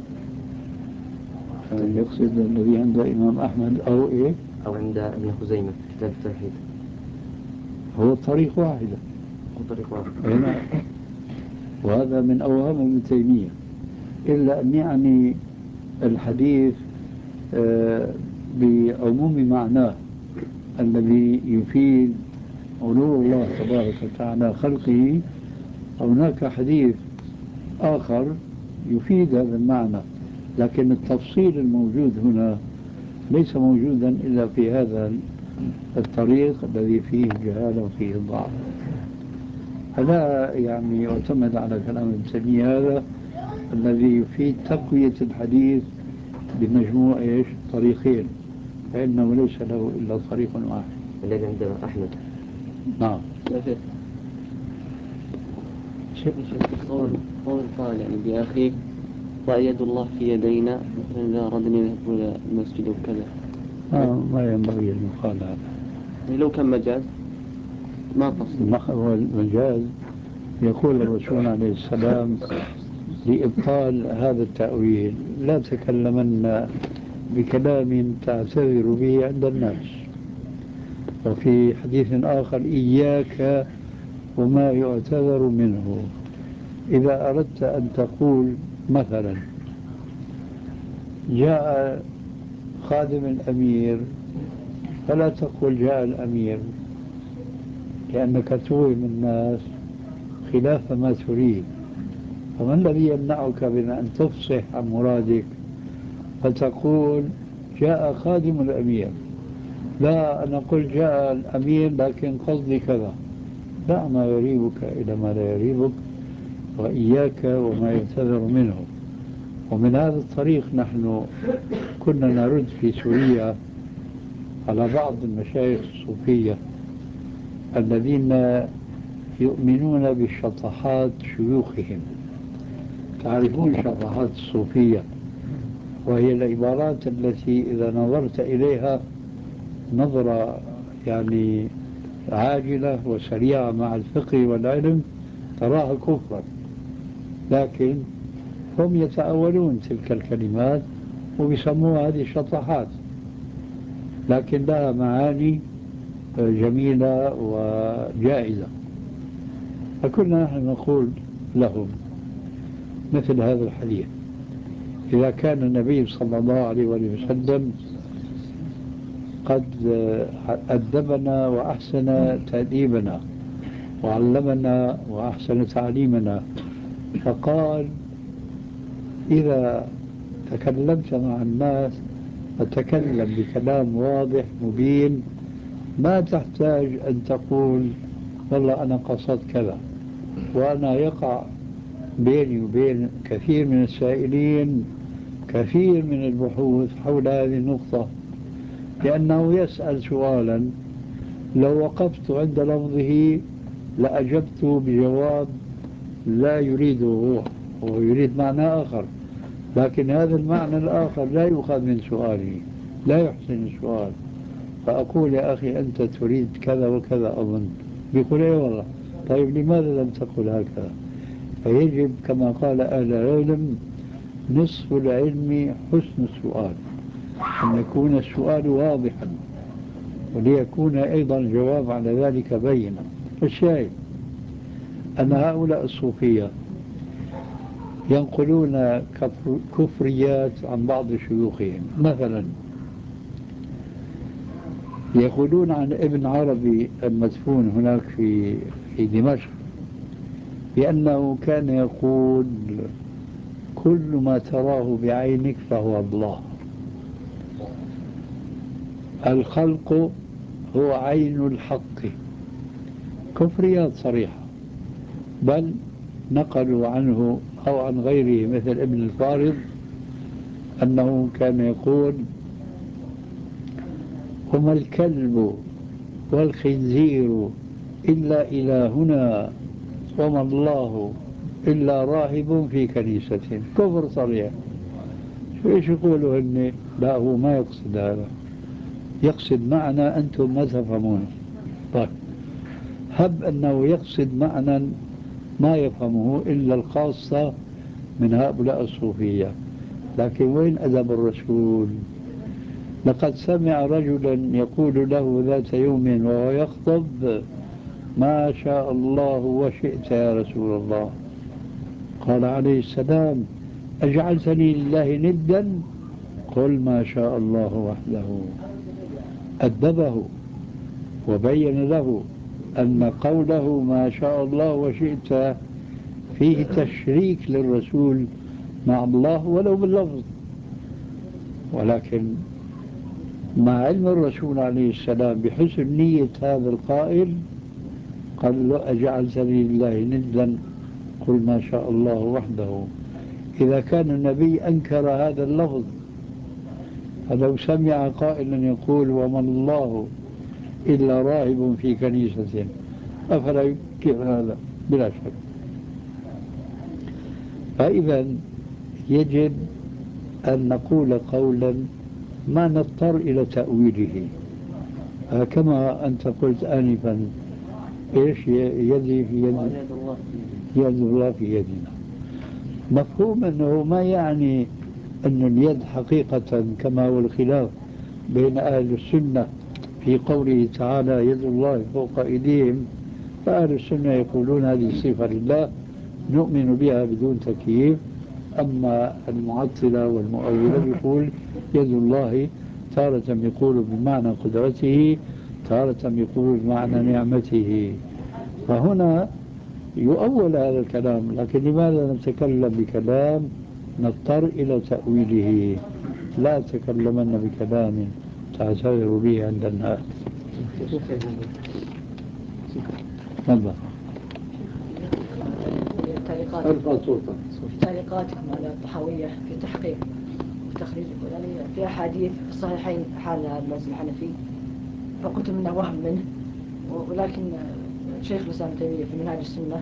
هل يقصد الذي عند الإمام أحمد أو إيه؟ أو عند ابن خزيمة في كتاب التوحيد. هو طريق واحدة. هو طريق واحد. هنا وهذا من أوهام ابن تيمية، إلا أن يعني الحديث آه بعموم معناه الذي يفيد علو الله تبارك وتعالى خلقه. هناك حديث آخر يفيد هذا المعنى، لكن التفصيل الموجود هنا ليس موجودا إلا في هذا الطريق الذي فيه جهالة وفيه ضعف. فلا يعني يعتمد على كلام ابن تيمية هذا الذي يفيد تقوية الحديث بمجموع إيش طريقين، فإنه ليس له إلا طريق واحد الذي عند أحمد. نعم. شيخ قول قول قال يعني بأخيك ويد الله في يدينا مثلا إذا أردنا نذهب إلى المسجد وكذا. آه ما ينبغي أن يقال هذا. يعني لو كان مجاز ما قصد. هو المجاز يقول الرسول عليه السلام لإبطال هذا التأويل لا تكلمن بكلام تعتذر به عند الناس. وفي حديث آخر إياك وما يعتذر منه. إذا أردت أن تقول مثلا جاء خادم الأمير فلا تقول جاء الأمير، لأنك توهم الناس خلاف ما تريد. فما الذي يمنعك من أن تفصح عن مرادك فتقول جاء خادم الأمير؟ لا أنا قل جاء الأمير لكن قصدي كذا. دع ما يريبك إلى ما لا يريبك، وإياك وما يعتذر منه. ومن هذا الطريق نحن كنا نرد في سوريا على بعض المشايخ الصوفية الذين يؤمنون بشطحات شيوخهم. تعرفون شطحات الصوفية، وهي العبارات التي إذا نظرت إليها نظرة يعني عاجلة وسريعة مع الفقه والعلم تراها كفرا، لكن هم يتأولون تلك الكلمات ويسموها هذه الشطحات، لكن لها معاني جميلة وجائزة. فكنا نحن نقول لهم مثل هذا الحديث: إذا كان النبي صلى الله عليه وسلم قد أدبنا وأحسن تأديبنا وعلمنا وأحسن تعليمنا، فقال إذا تكلمت مع الناس فتكلم بكلام واضح مبين، ما تحتاج أن تقول والله أنا قصدت كذا. وأنا يقع بيني وبين كثير من السائلين كثير من البحوث حول هذه النقطة، لأنه يسأل سؤالا لو وقفت عند لفظه لأجبت بجواب لا يريده هو، هو يريد معنى آخر، لكن هذا المعنى الآخر لا يؤخذ من سؤاله، لا يحسن السؤال. فأقول يا أخي أنت تريد كذا وكذا أظن، بيقول إيه والله. طيب لماذا لم تقل هكذا؟ فيجب كما قال أهل العلم نصف العلم حسن السؤال، أن يكون السؤال واضحا وليكون أيضا الجواب على ذلك بينا. الشاهد أن هؤلاء الصوفية ينقلون كفريات عن بعض شيوخهم. مثلا يقولون عن ابن عربي المدفون هناك في في دمشق بأنه كان يقول كل ما تراه بعينك فهو الله، الخلق هو عين الحق. كفريات صريحة، بل نقلوا عنه أو عن غيره مثل ابن الفارض أنه كان يقول وما الكلب والخنزير إلا إلهنا وما الله إلا راهب في كنيسة. كفر صريح. شو إيش يقولوا هن؟ لا، هو ما يقصد هذا، يقصد معنى أنتم ما تفهمونه. طيب، هب أنه يقصد معنى ما يفهمه إلا الخاصة من هؤلاء الصوفية، لكن وين أدب الرسول؟ لقد سمع رجلا يقول له ذات يوم وهو يخطب ما شاء الله وشئت يا رسول الله. قال عليه السلام أجعلتني لله ندا؟ قل ما شاء الله وحده. أدبه وبين له أن قوله ما شاء الله وشئت فيه تشريك للرسول مع الله ولو باللفظ، ولكن مع علم الرسول عليه السلام بحسن نية هذا القائل قال له أجعلتني لله ندا؟ قل ما شاء الله وحده. إذا كان النبي أنكر هذا اللفظ، فلو سمع قائلا يقول وما الله إلا راهب في كنيسة أفلا ينكر هذا؟ بلا شك. فإذا يجب أن نقول قولا ما نضطر إلى تأويله، كما أنت قلت آنفا إيش يدي في يد يد الله في يدنا. مفهوم أنه ما يعني أن اليد حقيقة كما هو الخلاف بين أهل السنة في قوله تعالى يد الله فوق أيديهم، فأهل السنة يقولون هذه صفة لله نؤمن بها بدون تكييف. أما المعطلة والمؤولة يقول يد الله تارة يقول بمعنى قدرته، تارة يقول بمعنى نعمته. فهنا يؤول هذا الكلام، لكن لماذا نتكلم بكلام نضطر إلى تأويله؟ لا تكلمن بكلام تعتذر به عند الناس. تفضل. في تعليقاتكم على الطحاوية في تحقيق وتخريج يعني في أحاديث في الصحيحين حال المذهب الحنفي، فقلت منه وهم منه، ولكن شيخ الإسلام ابن تيمية في منهاج السنة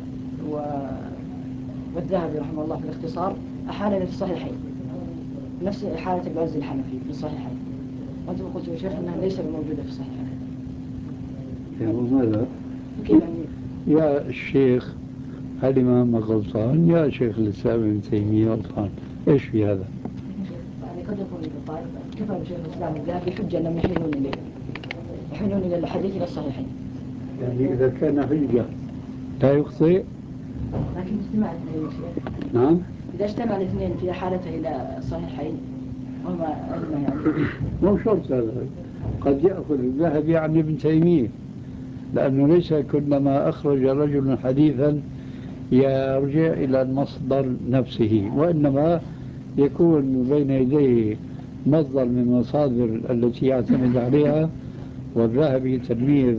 والذهبي رحمه الله في الاختصار أحال في الصحيحين نفس حالة الباز الحنفي في الصحيحين، وأنتم قلت يا شيخ أنها ليس موجودة في الصحيحين. ماذا؟ كيف يعني؟ يا الشيخ الإمام غلطان، يا شيخ الإسلام ابن تيمية غلطان، إيش في هذا؟ يعني قد يكون طيب كفى شيخ الإسلام الذهبي حجة أنهم يحيلون إليه يحيلون إلى الحديث إلى الصحيحين. يعني إذا كان حجة لا يخطئ. لكن اجتماع الاثنين شيخ. نعم. إذا اجتمع الاثنين في حالته إلى الصحيحين وهما أئمة يعني. مو شرط هذا، قد يأخذ الذهبي عن ابن تيمية، لأنه ليس كلما أخرج رجل حديثا يرجع إلى المصدر نفسه، وإنما يكون بين يديه مصدر من مصادر التي يعتمد عليها، والذهبي تلميذ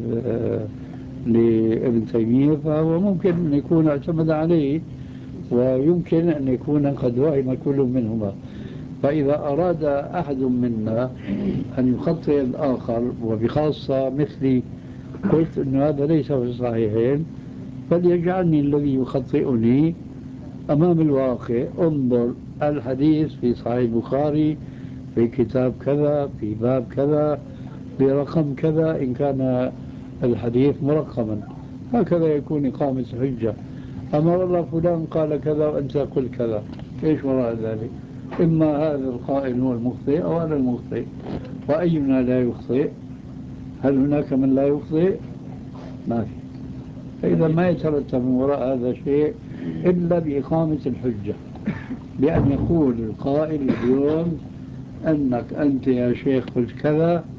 لابن تيمية، فهو ممكن أن يكون اعتمد عليه ويمكن أن يكون قد وهم كل منهما. فإذا أراد أحد منا أن يخطئ الآخر، وبخاصة مثلي قلت أن هذا ليس في الصحيحين، فليجعلني الذي يخطئني أمام الواقع. انظر الحديث في صحيح البخاري في كتاب كذا في باب كذا برقم كذا إن كان الحديث مرقما، هكذا يكون إقامة حجة. أما والله فلان قال كذا وأنت قل كذا، إيش وراء ذلك؟ إما هذا القائل هو المخطئ أو أنا المخطئ، وأينا لا يخطئ؟ هل هناك من لا يخطئ؟ ما في. فإذا ما يترتب من وراء هذا شيء إلا بإقامة الحجة، بأن يقول القائل اليوم أنك أنت يا شيخ قلت كذا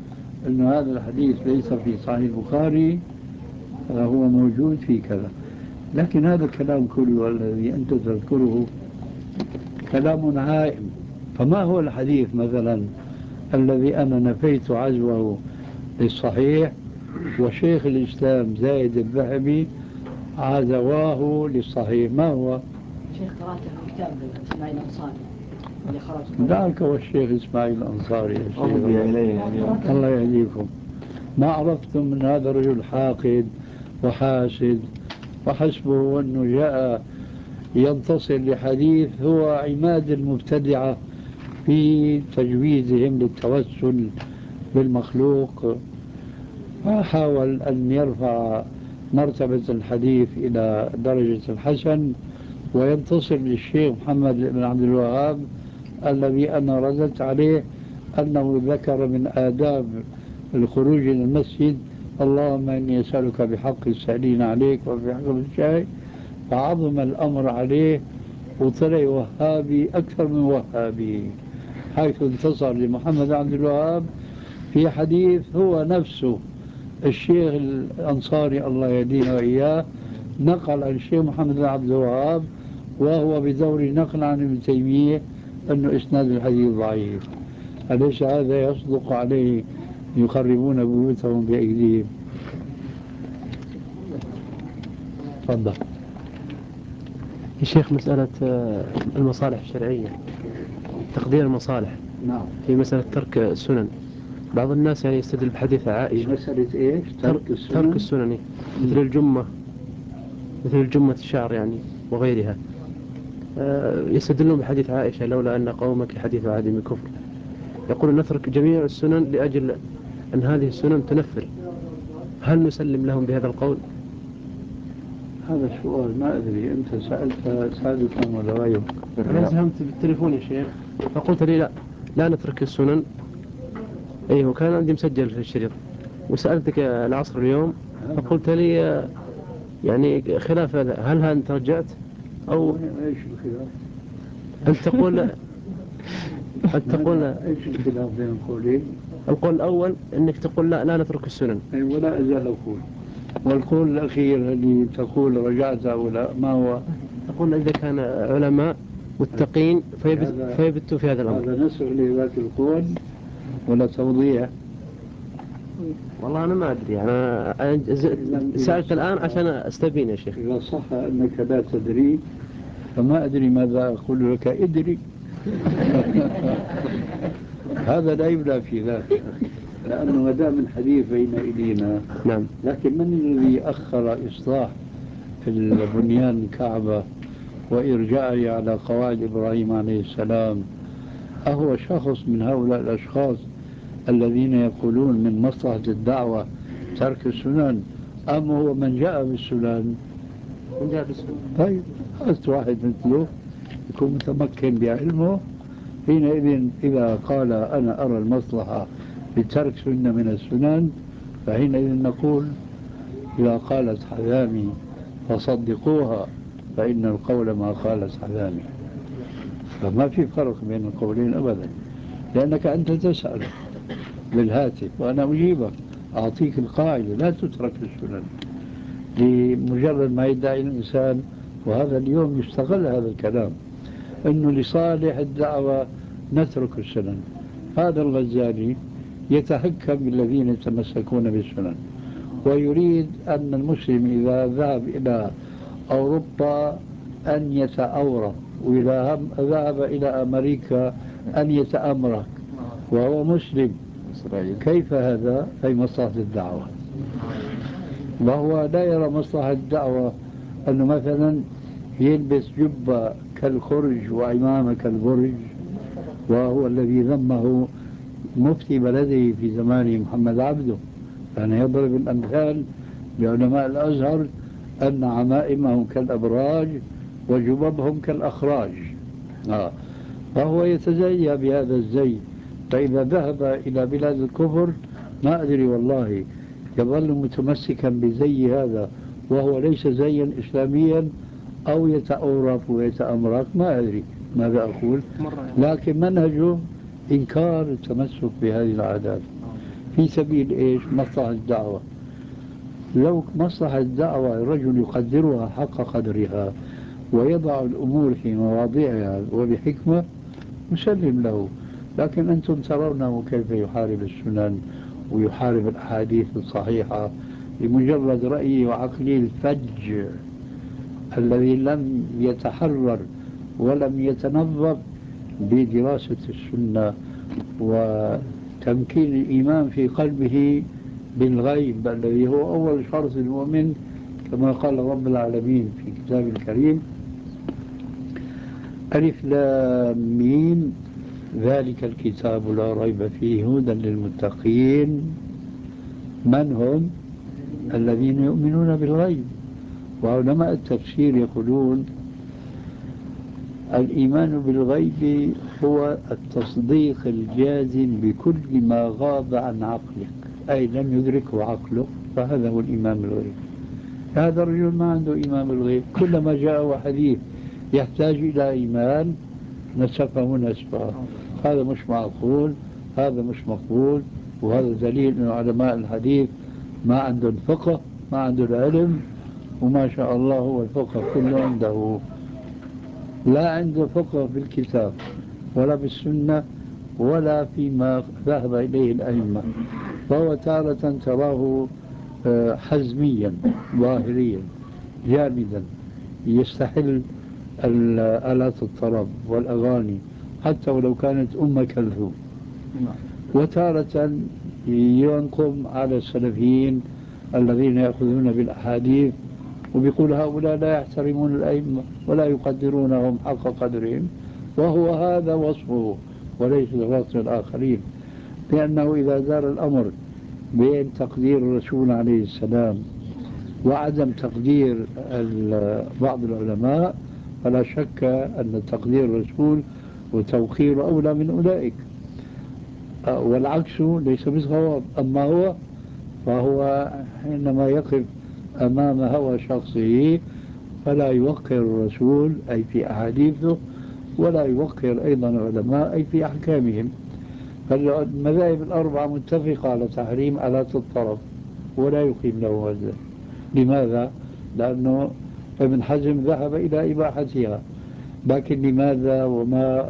أن هذا الحديث ليس في صحيح البخاري فهو موجود في كذا. لكن هذا الكلام كله الذي أنت تذكره كلام عائم. فما هو الحديث مثلا الذي أنا نفيت عزوه للصحيح وشيخ الإسلام زايد الذهبي عزواه للصحيح؟ ما هو؟ شيخ قرأته في كتاب إسماعيل الأنصاري اللي خرج. ذاك هو الشيخ إسماعيل الأنصاري. إليه الله يهديكم. ما عرفتم من هذا الرجل حاقد وحاسد، وحسبه أنه جاء ينتصر لحديث هو عماد المبتدعة في تجويزهم للتوسل بالمخلوق. حاول أن يرفع مرتبة الحديث إلى درجة الحسن وينتصر للشيخ محمد بن عبد الوهاب الذي أنا رددت عليه أنه ذكر من آداب الخروج إلى المسجد اللهم إني أسألك بحق السائلين عليك وفي حق الشاي، فعظم الأمر عليه وطلع وهابي أكثر من وهابي، حيث انتصر لمحمد عبد الوهاب في حديث هو نفسه الشيخ الأنصاري الله يهديه وإياه نقل عن الشيخ محمد عبد الوهاب وهو بدور نقل عن ابن تيمية أنه إسناد الحديث ضعيف. أليس هذا يصدق عليه يخربون بيوتهم بأيديهم؟ تفضل يا شيخ. مسألة المصالح الشرعية، تقدير المصالح نعم في مسألة ترك السنن. بعض الناس يعني يستدل بحديث عائشة مسألة إيش؟ ترك السنن. ترك السنن مثل الجمة، مثل الجمة الشعر يعني وغيرها. يستدلون بحديث عائشة لولا أن قومك حديث عهد بكفر. يقول نترك جميع السنن لأجل أن هذه السنن تنفر. هل نسلم لهم بهذا القول؟ هذا السؤال ما أدري أنت سألت سادسا ولا غيره؟ أنا ساهمت بالتليفون يا شيخ فقلت لي لا لا نترك السنن. أيه وكان عندي مسجل في الشريط. وسألتك العصر اليوم فقلت لي يعني خلاف هذا. هل أنت رجعت أو إيش الخلاف؟ أنت تقول أنت تقول إيش الخلاف بين القولين؟ القول الأول أنك تقول لا لا نترك السنن، ولا أزال أقول. والقول الأخير اللي تقول رجعت أو لا ما هو؟ تقول إذا كان علماء متقين فيبت فيبتوا في هذا الأمر. هذا نسخ لذاك القول ولا توضيح؟ والله أنا ما أدري. أنا سألت الآن عشان أستبين يا شيخ. إذا صح أنك لا تدري فما أدري ماذا أقول لك ادري. هذا لا يبدأ في ذلك لأنه ما دام الحديث بين أيدينا. نعم. لكن من الذي أخر إصلاح في البنيان الكعبة وإرجاعه على قواعد إبراهيم عليه السلام؟ أهو شخص من هؤلاء الأشخاص الذين يقولون من مصلحة الدعوة ترك السنن أم هو من جاء بالسنن؟ من جاء بالسنن. طيب أست واحد مثله يكون متمكن بعلمه حينئذ إذا قال أنا أرى المصلحة بترك سنة من السنن فحينئذ نقول إذا قالت حذامي فصدقوها فإن القول ما قالت حذامي. فما في فرق بين القولين أبدا، لأنك أنت تسأل بالهاتف وأنا أجيبك أعطيك القاعدة لا تترك السنن لمجرد ما يدعي الإنسان. وهذا اليوم يستغل هذا الكلام أنه لصالح الدعوة نترك السنن. هذا الغزالي يتهكم بالذين يتمسكون بالسنن ويريد أن المسلم إذا ذهب إلى أوروبا أن يتأورط وإذا ذهب إلى أمريكا أن يتأمرك وهو مسلم. كيف هذا؟ في مصلحة الدعوة. وهو لا يرى مصلحة الدعوة أنه مثلا يلبس جبة كالخرج وعمامة كالبرج، وهو الذي ذمه مفتي بلده في زمان محمد عبده. كان يعني يضرب الأمثال بعلماء الأزهر أن عمائمهم كالأبراج وجببهم كالأخراج. آه. فهو يتزيى بهذا الزي. فإذا ذهب إلى بلاد الكفر ما أدري والله يظل متمسكا بزي هذا وهو ليس زيا إسلاميا أو يتأورط ويتأمرك، ما أدري ماذا أقول. لكن منهجه إنكار التمسك بهذه العادات. في سبيل إيش؟ مصلحة الدعوة. لو مصلحة الدعوة الرجل يقدرها حق قدرها ويضع الأمور في مواضعها وبحكمة نسلم له. لكن أنتم ترونه كيف يحارب السنن ويحارب الأحاديث الصحيحة لمجرد رأيه وعقله الفج الذي لم يتحرر ولم يتنظف بدراسة السنة وتمكين الإيمان في قلبه بالغيب الذي هو أول شرط المؤمن كما قال رب العالمين في كتابه الكريم: ألف لام ميم ذلك الكتاب لا ريب فيه هدى للمتقين. من هم؟ الذين يؤمنون بالغيب. وعلماء التفسير يقولون الإيمان بالغيب هو التصديق الجازم بكل ما غاب عن عقلك، أي لم يدركه عقله، فهذا هو الإيمان بالغيب. هذا الرجل ما عنده إيمان بالغيب، كلما جاءه حديث يحتاج إلى إيمان نسفه نسفه. هذا مش معقول، هذا مش مقبول. وهذا دليل أن علماء الحديث ما عندهم فقه، ما عندهم علم، وما شاء الله هو الفقه كله عنده. لا عنده فقه بالكتاب ولا بالسنة ولا فيما ذهب إليه الأئمة، فهو تارة تراه حزميا ظاهريا جامدا يستحل آلات الطرب والأغاني حتى ولو كانت أم كلثوم، وتارة ينقم على السلفيين الذين يأخذون بالأحاديث وبيقول هؤلاء لا يحترمون الأئمة ولا يقدرونهم حق قدرهم، وهو هذا وصفه وليس وصف الآخرين. لأنه إذا دار الأمر بين تقدير الرسول عليه السلام وعدم تقدير بعض العلماء فلا شك أن تقدير الرسول وتوقير أولى من أولئك، والعكس ليس بصواب. أما هو فهو حينما يقف أمام هوى شخصه فلا يوقر الرسول أي في أحاديثه ولا يوقر أيضا العلماء أي في أحكامهم. فالمذاهب الأربعة متفقة على تحريم آلات الطرب ولا يقيم له وزن. لماذا؟ لأنه ابن حزم ذهب إلى إباحتها، لكن لماذا وما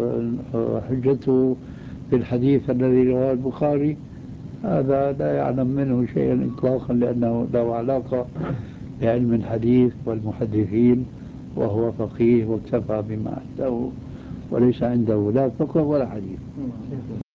حجته في الحديث الذي رواه البخاري؟ هذا لا يعلم منه شيئا إطلاقا، لأنه له علاقة بعلم الحديث والمحدثين، وهو فقيه واكتفى بما عنده وليس عنده لا فقه ولا حديث.